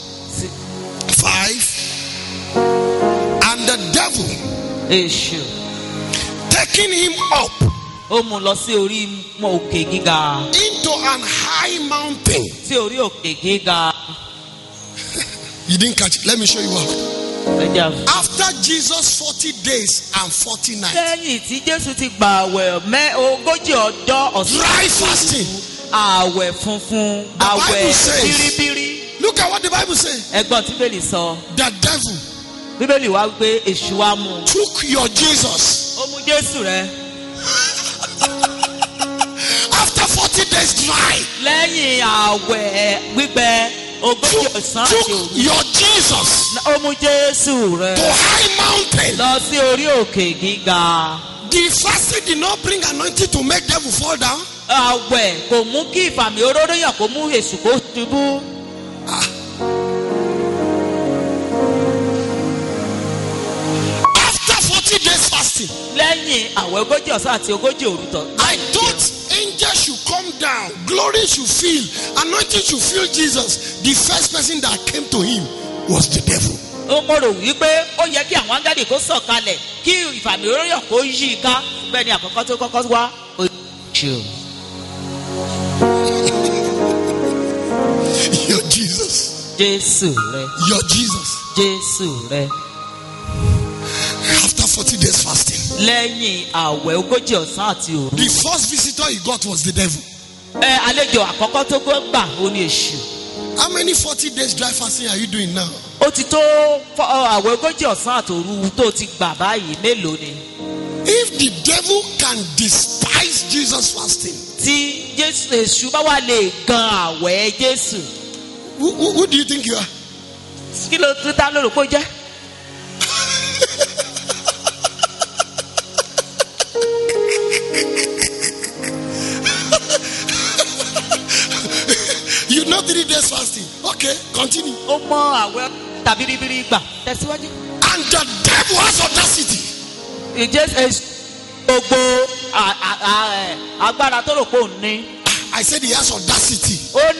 5. And the devil, taking him up into an high mountain. You didn't catch it. Let me show you what. After Jesus 40 days and 40 nights, dry fasting. The Bible says, look at what the Bible says. The devil took your Jesus. After 40 days dry, took your Jesus to high mountain. The fasting did not bring anointing to make devil fall down. After 40 days fasting, I thought angels should come down, glory should fill, anointing should fill Jesus. The first person that came to him was the devil. Your Jesus. Your Jesus. After 40 days fasting, the first visitor he got was the devil. How many 40 days dry fasting are you doing now? If the devil can despise Jesus fasting, who do you think you are? You know 3 days fasting. Okay, continue. And the devil has audacity. I said he has audacity.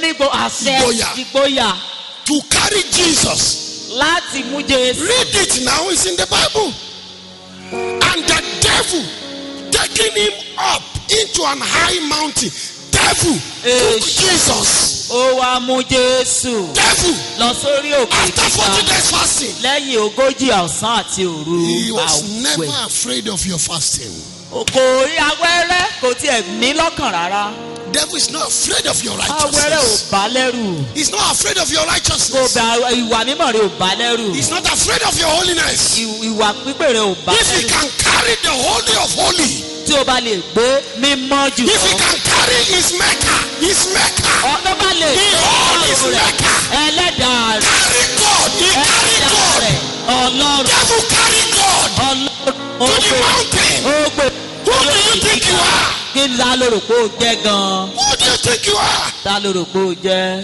To carry Jesus. Read it now, it's in the Bible. And the devil taking him up into an high mountain. Devil took Jesus. Devil, after 40 days fasting, he was never afraid of your fasting. Devil is not afraid of your righteousness. He's not afraid of your righteousness. He's not afraid of your holiness. If he can carry the holy of holy, if he can carry his maker, he owns his maker. Carry God, he carry God. Ọlọ́run. Devil carry God Ọlọ́run. to the mountain. Ó gbé. Who do you think you are? Kí n la lórí pé ó jẹ́ gan-an? Who do you think you are? Ta lórí pé ó jẹ́?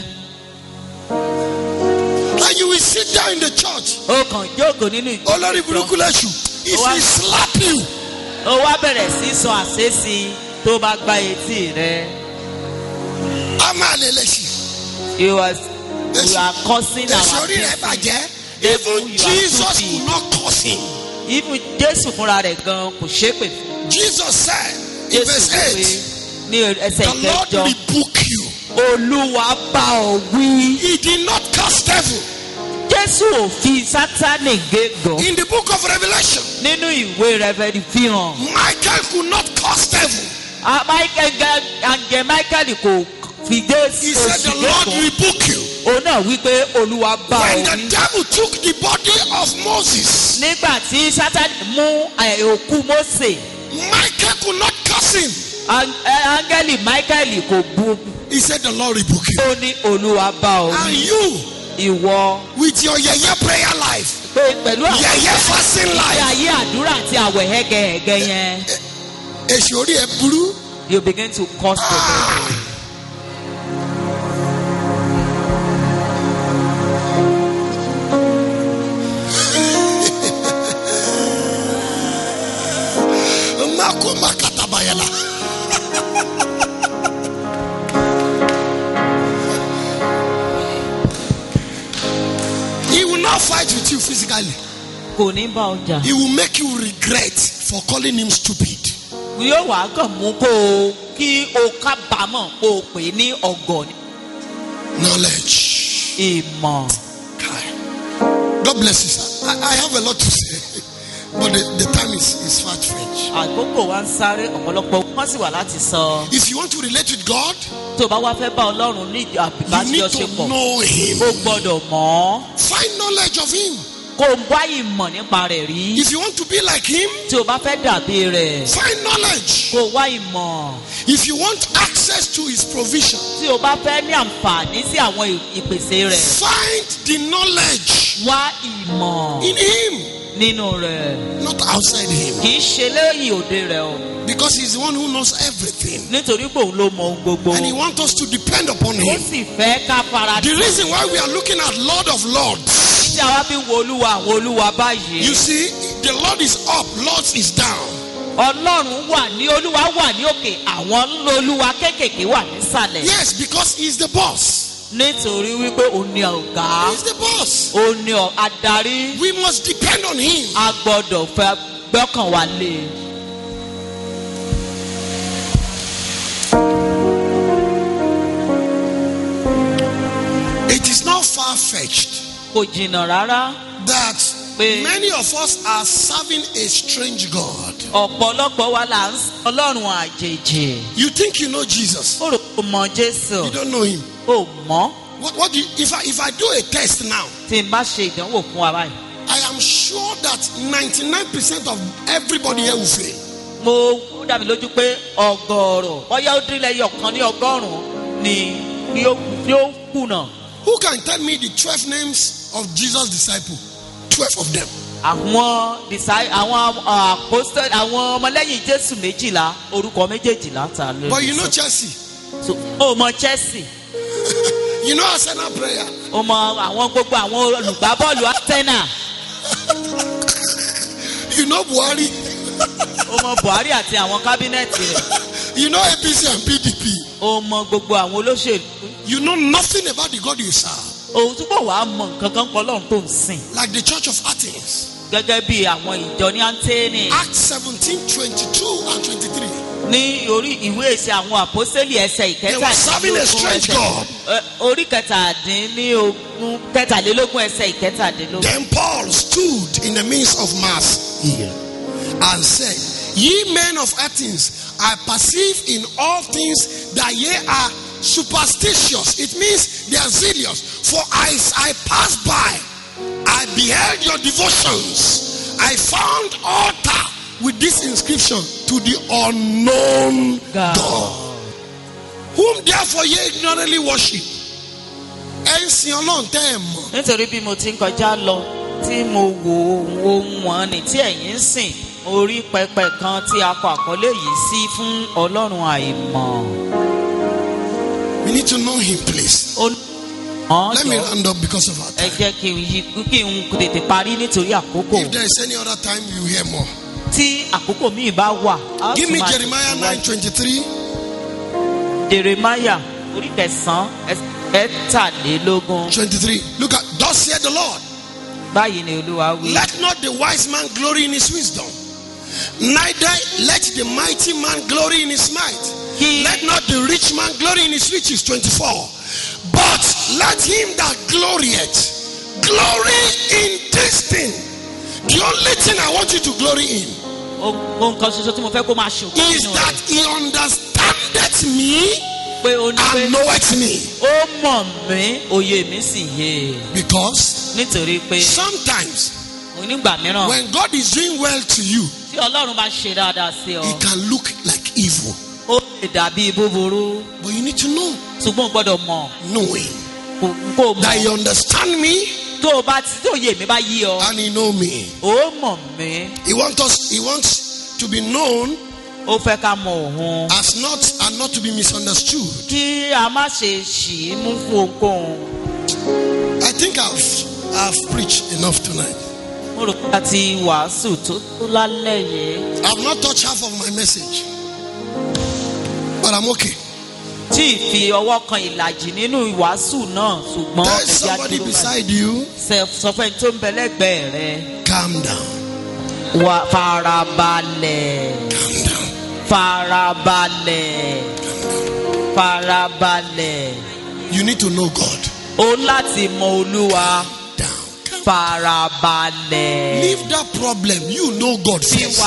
And you will sit down in the church. Ó kàn jókòó nínú ìjọ. Olórí burúkú lẹ́sù. If he slap you. Ó wá bẹ̀rẹ̀ sí sọ àṣẹ́sí tó bá gba etí rẹ̀. A máa lè lẹ́sì. We are cursing our Èso orí rẹ̀ bàjẹ́. Even Jesus could not curse him. Even Jésù fúnra rẹ̀ gan kò ṣépè fún. Jesus said in verse 8, ní ẹsẹ̀ the Lord ìkẹjọ. rebuke you. Olúwa bá ọ wí. He did not curse devil. Jésù ò fi Sátánì gégùn. In the book of Revelation, Nínú ìwé Rẹ́fẹ̀rì fihàn. Michael could not curse devil. Àǹgẹ̀ Michael kò fi Jésù He said the Lord gégùn. rebuke you. Òun náà wí pé Olúwa bá When ọ the wí. devil took the body of Moses, Nígbà tí Sátánì mú òkú Mósè, Michael could not curse him. áńgẹ́lì Michael kò bu. He said the Lord rebuke you. Ó ní Olúwa bá ọ And wí. you, Ìwọ with your yeye prayer life, pé pẹ̀lú àwọn yeye fasting ìgbé life, ayé àdúrà àti àwẹ̀ hẹ́gẹ̀hẹ́gẹ́ yẹn. èso orí ẹ burú. You begin to curse the devil. Mako makatabayala. He will not fight with you physically. Kò ní bá ọjà. He will make you regret for calling him stupid. Yóò wá kàn mú kí o kábàámọ̀ kó o pè ní ọ̀gọ̀. Knowledge. Ìmọ̀. God bless you, sir. I have a lot to say, but the time is far-fetched. Àkókò wa ń sáré ọ̀pọ̀lọpọ̀ wọ́n sì wà láti sọ. If you want to relate with God, Tó o bá wá fẹ́ bá Ọlọ́run ní you need to àbíbáṣepọ̀, know him. o gbọ́dọ̀ mọ̀ ọ́. Find knowledge of him. Kó o wá ìmọ̀ nípa rẹ̀ rí. If you want to be like him, Tí o bá fẹ́ dàbí rẹ̀, find knowledge. kó o wá ìmọ̀. If you want access to his provision, Tí o bá fẹ́ ní àǹfààní sí àwọn ìpèsè rẹ̀, find the knowledge wá ìmọ̀ in him, nínú rẹ̀. not outside him. Kì í ṣe lẹ́yìn òde rẹ̀ o. Because he's the one who knows everything. Nítorí pé òun ló mọ ohun gbogbo. And he wants us to depend upon Ó him. sì fẹ́ ká fara The reason why we are looking at Lord of Lords, tí a wá fi wo Olúwa àwọn Olúwa báyìí. you see, the Lord is up, Lord is down. Ọlọ́run wà ní Olúwa wà ní òkè, àwọn Olúwa kéékèèké wà nísàlẹ̀. Yes, because he's the boss. Nítorí wípé òun ni ọ̀gá, He's the boss. òun ni adarí. We must depend on him. A gbọ́dọ̀ fẹ́ gbọ́kàn wá lé. It is not far-fetched Kò jìnnà rárá that pé many of us are serving a strange God. ọ̀pọ̀lọpọ̀ wa là ń sin Ọlọ́run àjèjì. You think you know Jesus. Ó rò pé o mọ Jésù, You don't know him. o mọ̀. What do you, if I do a test now, Tí n bá ṣe ìdánwò fún wa báyìí, I am sure that 99% of everybody here will fail. ó dá mi lójú pé ọgọ́rọ̀ bóyá ó dín lẹ́yìn ọ̀kan ní ọgọ́rùn-ún ni ó kùnà. Who can tell me the 12 names of Jesus' disciples? 12 of them. Àwọn apostoli, àwọn ọmọlẹ́yìn Jésù 12, orúkọ méjèèjìlá ta ló. But you know Chelsea. So, o mọ Chelsea, You know Arsenal prayer. o mọ àwọn gbogbo àwọn olùgbábọ́ọ̀lù Arsenal, You know Buhari. o mọ Buhari àti àwọn kábínẹ̀tì rẹ̀, You know APC and PDP. o mọ gbogbo àwọn olóṣèlú. You know nothing about the God you serve. Òun túbọ̀ wàá mọ nǹkan kan pọ̀ lọ́run tó ń sìn. Like the Church of Athens. Gẹ́gẹ́ bí àwọn ìjọ ní Áńténì. Acts 17:22 and 23. Ní orí ìwé ìṣe àwọn àpọ́sítélì ẹsẹ̀ They were serving a strange God. orí kẹtàlélógún ẹsẹ̀ ìkẹtàdínlógún. Then Paul stood in the midst of mass here and said, Ye men of Athens, I perceive in all things that ye are superstitious. It means they are zealous. For as I passed by, I beheld your devotions. I found altar with this inscription, to the unknown God. Whom therefore ye ignorantly worship. Nítorí bí mo ti ń kọjá lọ, tí mo wo ohun wọn ni tí ẹ̀yin ń sìn orí pẹpẹ kan tí a kọ àkọlé yìí sí fún Ọlọ́run àìmọ̀. We need to know him, please. Let me round up because of our time. Ẹ jẹ́ kí n tètè parí nítorí àkókò. If there is any other time, you hear more. Tí àkókò míì bá wà. Give me Jeremiah 9:23. Jeremiah orí 9:23. 23. Look at, thus said the Lord. Báyìí ni Olúwa wí. Let not the wise man glory in his wisdom, neither let the mighty man glory in his might. Let not the rich man glory in his riches. 24. But let him that glorieth glory in this thing. The only thing I want you to glory in is that he understandeth me and knoweth me. Because sometimes when God is doing well to you, it can look like evil. But you need to know. Knowing that he understand me and he know me. He wants to be known as not to be misunderstood. I think I've preached enough tonight. I've not touched half of my message, but I'm okay. There is somebody beside you. Calm down. You need to know God. Leave that problem. You know God first.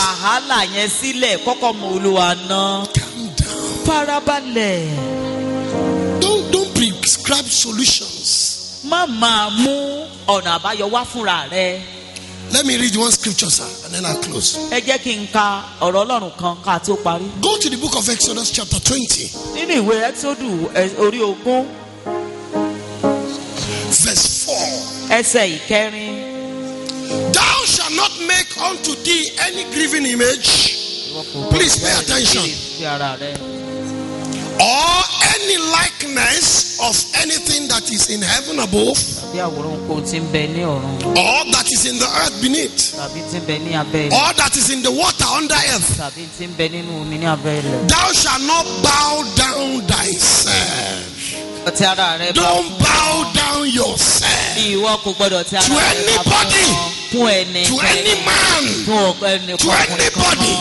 Calm down. Don't prescribe solutions. Let me read one scripture, sir, and then I'll close. Go to the book of Exodus chapter 20. Verse 4. Thou shalt not make unto thee any graven image. Please pay attention. Or any likeness of anything that is in heaven above, or that is in the earth beneath, or that is in the water under earth. Thou shalt not bow down thyself. Don't bow down yourself to anybody, to any man, to anybody.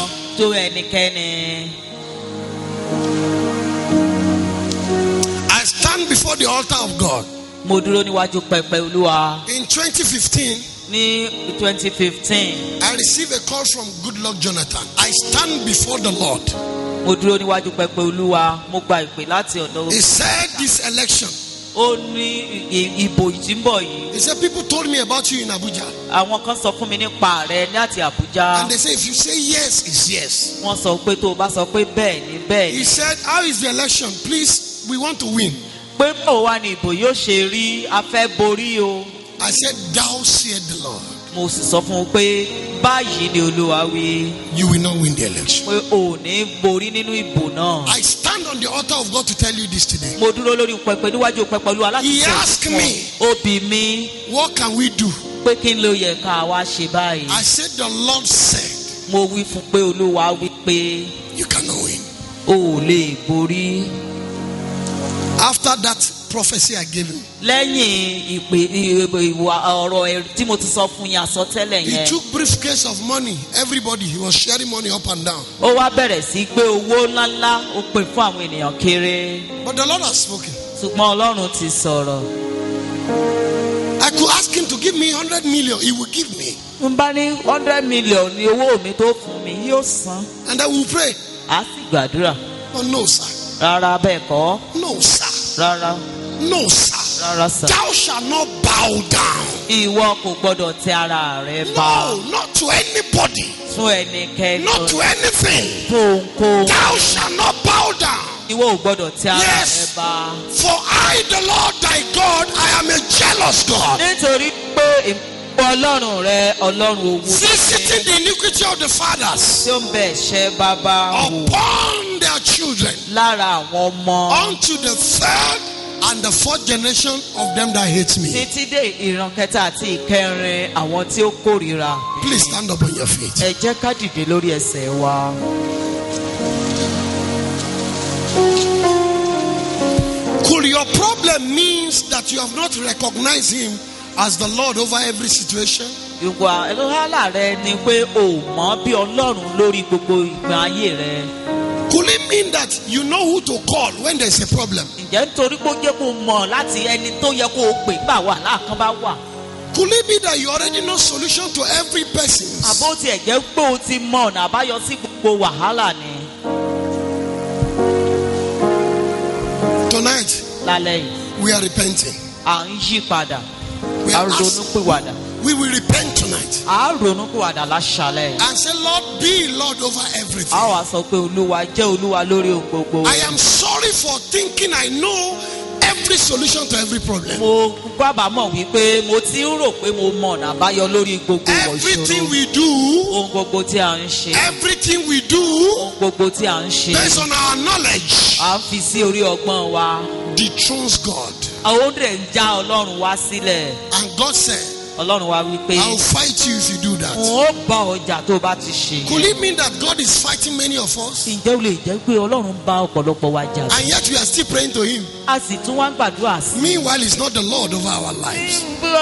I stand before the altar of God. In 2015, I received a call from Goodluck Jonathan. I stand before the Lord. He said this election. He said people told me about you in Abuja. And they say if you say yes, it's yes. He said, how is the election? Please, we want to win. I said, thou said the Lord. You will not win the election. I stand on the altar of God to tell you this today. He asked me, what can we do? I said, the Lord said, you cannot win. After that prophecy I gave him, he took briefcase of money. Everybody, he was sharing money up and down. But the Lord has spoken. I could ask him to give me 100 million. He will give me. And I will pray. Oh no, sir. No, sir. No, sir. Thou shalt not bow down. No, not to anybody. Not to anything. Thou shalt not bow down. Yes. For I, the Lord thy God, I am a jealous God. Orúkọ Ọlọ́run rẹ Ọlọ́run owó. Visiting the iniquity of the fathers Tí ó ń bẹ̀ ṣẹ́ bàbá wò. upon their children Lára àwọn ọmọ. unto the third and the fourth generation of them that hate me. Títí dé ìran kẹta àti ìkẹrin àwọn tí ó kórìíra. Please stand up on your feet. Ẹ jẹ́ ká dìde lórí ẹsẹ̀ wa. Could your problem means that you have not recognized him as the Lord over every situation? Ìwà wàhálà rẹ ni pé o mọ̀ bí Ọlọ́run lórí gbogbo ìgbà ayé rẹ. Could it mean that you know who to call when there's a problem? Ǹjẹ́ nítorí pé ó jẹ́ kó mọ̀ láti ẹni tó yẹ kó o pè gbà wà láàkán bá wà? Could it be that you already know solution to every person? Àbó tiẹ̀ jẹ́ pé o ti mọ ọ̀nà àbáyọ sí gbogbo wàhálà ni. Tonight, Lálẹ́ yìí, we are repenting. à ń yí padà. We À are ń ronú pìwàdà. we will repent tonight À ń ronú pìwàdà láṣálẹ̀ yìí. and say, Lord, be Lord over everything. A wá sọ pé Olúwa jẹ́ Olúwa lórí ohun gbogbo. I am sorry for thinking I know every solution to every problem. Mo gbàbámọ̀ wípé mo ti ń rò pé mo mọ ọ̀nà àbáyọ lórí gbogbo Everything ìṣòro. we do, Ohun gbogbo tí a ń ṣe. everything we do, Ohun gbogbo tí a ń ṣe. based on our knowledge, À ń fi sí orí ọgbọ́n wa. dethrones God. Àwọn òǹdè ń já Ọlọ́run wá sílẹ̀. And God said, Ọlọ́run wá wípé I'll fight you if you do that. ó bá ọjà tó bá ti ṣe. Could it mean that God is fighting many of us? Ǹjẹ́ ó lè jẹ́ pé Ọlọ́run bá ọ̀pọ̀lọpọ̀ wa jà? And yet we are still praying to Him. A sì tún wá ń gbàdúrà sí. Meanwhile, He's not the Lord over our lives.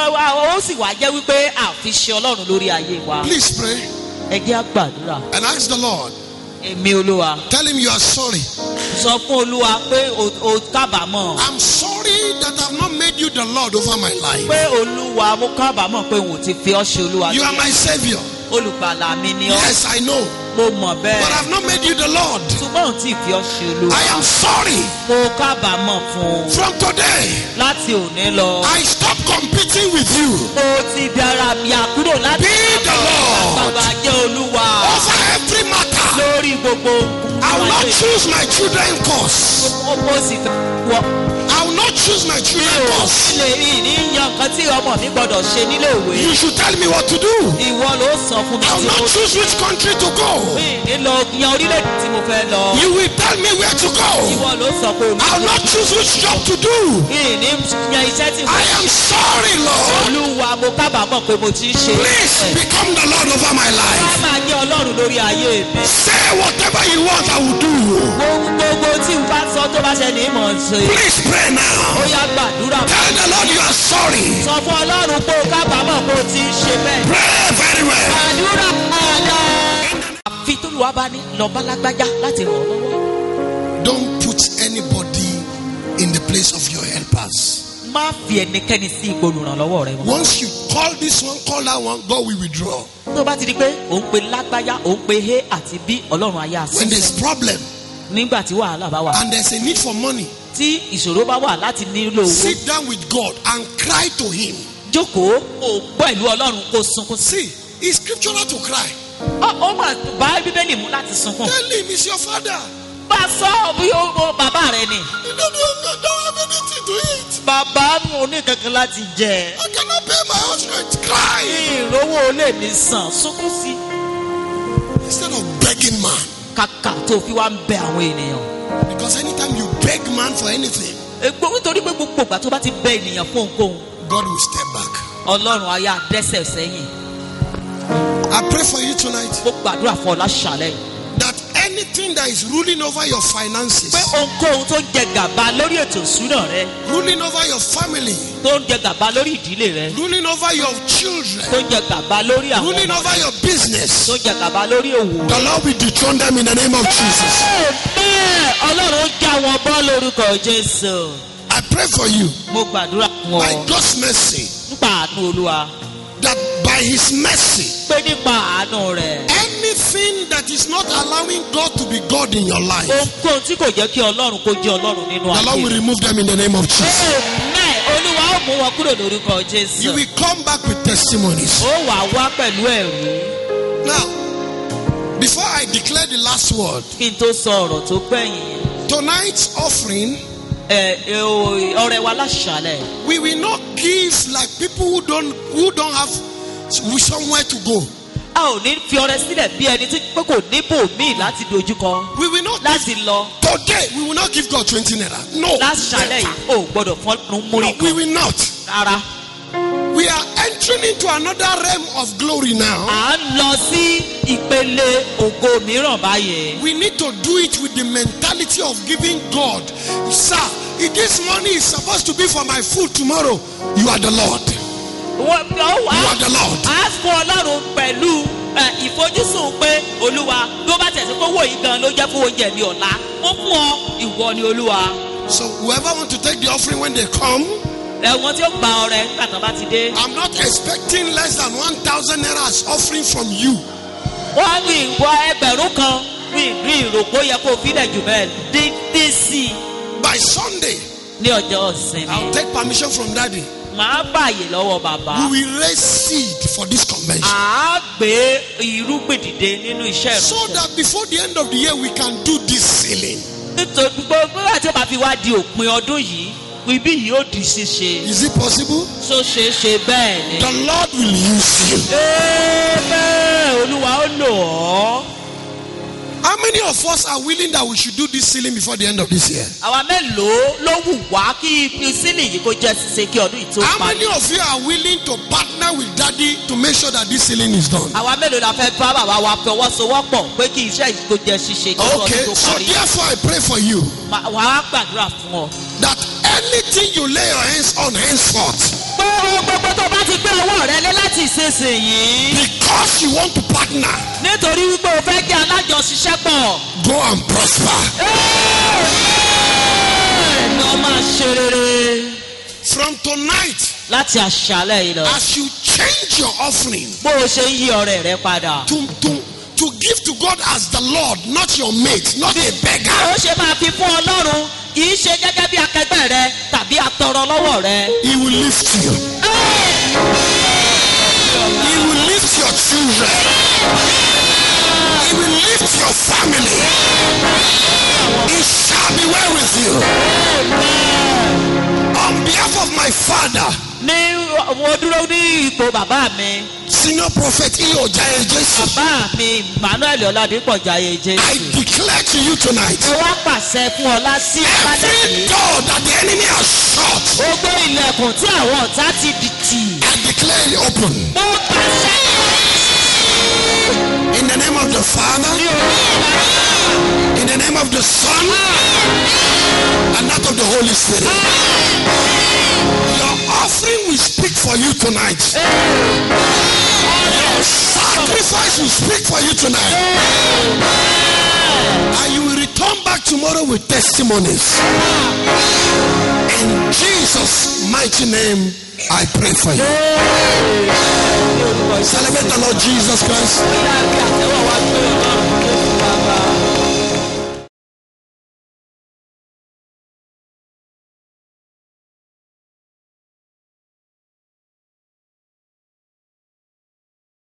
Ó sì wá jẹ́ wípé àfiṣe Ọlọ́run lórí ayé wa. Please pray Ẹ jẹ́ á gbàdúrà. and ask the Lord. Èmi Olúwa. Tell Him you are sorry. Sọ fún Olúwa pé o kábàámọ̀. I'm sorry that I've not made you the Lord over my life. Pé Olúwa mo kábàámọ̀ pé òun ti fi ọ́ ṣe Olúwa. You are my Savior. Olùgbàlà mi ni ọ́. Yes, I know. Mo mọ̀ bẹ́ẹ̀. But I've not made you the Lord. Ṣùgbọ́n òun ti fi ọ́ ṣe Olúwa. I am sorry. Mo kábàámọ̀ fún un. From today, Láti òní lọ. I stop competing with you Mo ti di ara mi àkúrò láti Be the Lord. bàbá jẹ́ Olúwa over every matter. lórí gbogbo. I will not choose my children course. Mo sì fẹ́ wọ. I will not choose my Mi children ò course. lè rí ìníyàn kan tí ọmọ mi gbọ́dọ̀ ṣe nílé ìwé. You should tell me what to do. Ìwọ ló sọ fún mi I will tí mo not choose which country to go. mi ní lọ yan orílẹ̀-èdè tí mo fẹ́ lọ. You will tell me where to go. Ìwọ ló sọ pé I will not choose which job to do. mi ní yan iṣẹ́ tí mo I am sorry, Lord. Olúwa mo kábàámọ̀ pé mo ti ń ṣe. Please become the Lord over my Ká life. máa jẹ́ Ọlọ́run lórí ayé mi. Say whatever you want, I will do. Gbogbo tí n bá sọ tó bá ṣe ní ìmọ̀ ṣe. Please pray Ó now. yá gbàdúrà. Tell the Lord you are sorry. Sọ fún Ọlọ́run pé o kábàámọ̀ pé o ti ń ṣe bẹ́ẹ̀. Pray very well. Àdúrà padà. Àfi t'Olúwa bá ní lọ bá lágbájá láti ràn ọ́ lọ́wọ́. Don't put anybody in the place of your helpers. Má fi ẹnikẹ́ni sí ipò olùrànlọ́wọ́ rẹ mọ́. Once you call this one, call that one, God will withdraw. Tó bá ti di pé òun pe lágbájá, òun pe hé àti bí Ọlọ́run ayé When àṣẹ. there's problem Nígbà tí wàhálà bá wà. and there's a need for money, Tí ìṣòro bá wà láti nílò owó. sit down with God and cry to Him. Jókòó kò pẹ̀lú Ọlọ́run kó sunkún sí. See, it's scriptural to cry. Ó mà bá Bíbélì mú láti sunkún. Tell Him it's your father. Bá a sọ bí ó bàbá rẹ ni. You don't have anything to eat. Bàbá mi ò ní kankan láti jẹ. I cannot pay my house rent. Cry Ìrówó lè ní sàn sunkún sí. instead of begging man. Kàkà tó fi wá ń bẹ àwọn ènìyàn. Because anytime you beg man for anything, Ègbó nítorí pé gbogbo ìgbà tó bá ti bẹ ènìyàn fún ohunkóhun. God will step back. Ọlọ́run ayé àdẹ́sẹ̀ sẹ́yìn. I pray for you tonight Mo gbàdúrà fún ọ láṣàlẹ̀ yìí. that anything that is ruling over your finances, Pé ohunkóhun tó ń jẹ gàba lórí ètò ìṣúná rẹ. ruling over your family, Tó ń jẹ gàba lórí ìdílé rẹ. ruling over your children, Tó ń jẹ gàba lórí àwọn ruling ọmọ over rẹ. your business, Tó ń jẹ gàba lórí òwò. the Lord will dethrone them in the name of Jesus. Bẹ́ẹ̀ Ọlọ́run já wọn bọ́ lórúkọ Jésù. I pray for you Mo gbàdúrà fún by ọ God's mercy nípa àánú Olúwa. that by His mercy, Pé nípa àánú rẹ̀. anything that is not allowing God to be God in your life, Ohunkóhun tí kò jẹ́ kí Ọlọ́run kó jẹ́ Ọlọ́run nínú the Lord will ayé. remove them in the name of Jesus. Amen. Olúwa ó mú wọn kúrò lórúkọ You Jésù. will come back with testimonies. Ó wà wá pẹ̀lú ẹ̀rí. Now, before I declare the last word, Kí n tó sọ ọ̀rọ̀ tó gbẹ̀yìn. tonight's offering, Ọrẹ wa láṣàlẹ̀. we will not give like people who don't have somewhere to go. A ò ní fi ọrẹ sílẹ̀ bí ẹni tí pé kò níbò míì láti dojúkọ. We will not. Láti lọ. Today we will not give God 20 naira. No. Láti ṣàlẹ̀ yìí, o gbọ́dọ̀ fọ́nrún múrí kan. We will not. Rárá. We are entering into another realm of glory now. À ń lọ sí ìpele ògo mìíràn báyìí. We need to do it with the mentality of giving God. Sir, if this money is supposed to be for my food tomorrow, you are the Lord. You are the Lord. A fún Ọlọ́run pẹ̀lú ìfojúsùn pé Olúwa ló bá tẹ̀sí kó wò yìí gan ló jẹ́ fún oúnjẹ mi ọ̀la. Mo fún ọ, ìwọ ni Olúwa. So whoever want to take the offering when they come. Ẹ̀wọ̀n tí ó gba ọrẹ nígbà tó bá ti dé. I'm not expecting less than 1,000 naira as offering from you. Wọ́n ní ìwọ ẹgbẹ̀rún kan rí ìròpó yẹ kó fi lẹ̀ jù bẹ́ẹ̀ dín sí. By Sunday. Ní ọjọ́ ìsinmi. I'll take permission from Daddy. Màá bàyè lọ́wọ́ bàbá. We will raise seed for this convention. À á gbé irúgbìn dìde nínú iṣẹ́ ìránṣẹ́. So that before the end of the year we can do this sealing. Nítorí gbogbo àti ọba fi wá di òpin ọdún yìí, ibi yìí ó di ṣíṣe. Is it possible? So ṣe bẹ́ẹ̀ ni. The Lord will use you. Olúwa ó lò ọ́. How many of us are willing that we should do this sealing before the end of this year? Àwa mélòó ló wù wá kí sílì yìí kó jẹ́ ṣíṣe kí ọdún yìí tó parí? How many of you are willing to partner with Daddy to make sure that this sealing is done? Àwa mélòó la fẹ́ bá bàbá wa fọwọ́sowọ́pọ̀ pé kí iṣẹ́ yìí kó jẹ́ ṣíṣe kí ọdún Okay, tó so parí? therefore I pray for you. Wàá gbàdúrà fún ọ. That anything you lay your hands on henceforth. Pé ohun gbogbo tó bá ti gbé ọwọ́ rẹ lé láti ìsinsìnyí. Because you want to partner. Nítorí wípé o fẹ́ jẹ́ alájọṣiṣẹ́ pọ̀. Go and prosper. Lọ máa ṣe rere. From tonight. Láti àṣálẹ̀ yìí lọ. As you change your offering. Bó o ṣe ń yí ọrẹ rẹ padà. To give to God as the Lord, not your mate, not a beggar. Ó ṣe máa fi fún Ọlọ́run, kì í ṣe gẹ́gẹ́ bí akẹgbẹ́ rẹ tàbí atọrọ lọ́wọ́ rẹ. He will lift you. He will lift your children. He will lift your family. It shall be well with you. On behalf of my father. Ní mo dúró ní ipò bàbá mi. Senior prophet Iyo Jaye Jesu. Bàbá mi Emmanuel Ọládépọ̀ Jaye Jesu. I declare to you tonight. Mo wá pàṣẹ fún ọ lásì ìpàdé yìí. Every door that the enemy has shut. Gbogbo ilẹ̀kùn tí àwọn ọ̀tá ti dì tì. I declare it open. Mo pàṣẹ. In the name of the Father. In the name of the Son. And that of the Holy Spirit. Your offering will speak for you tonight. Your sacrifice will speak for you tonight. And you will return back tomorrow with testimonies. In Jesus' mighty name, I pray for you. Celebrate the Lord Jesus Christ.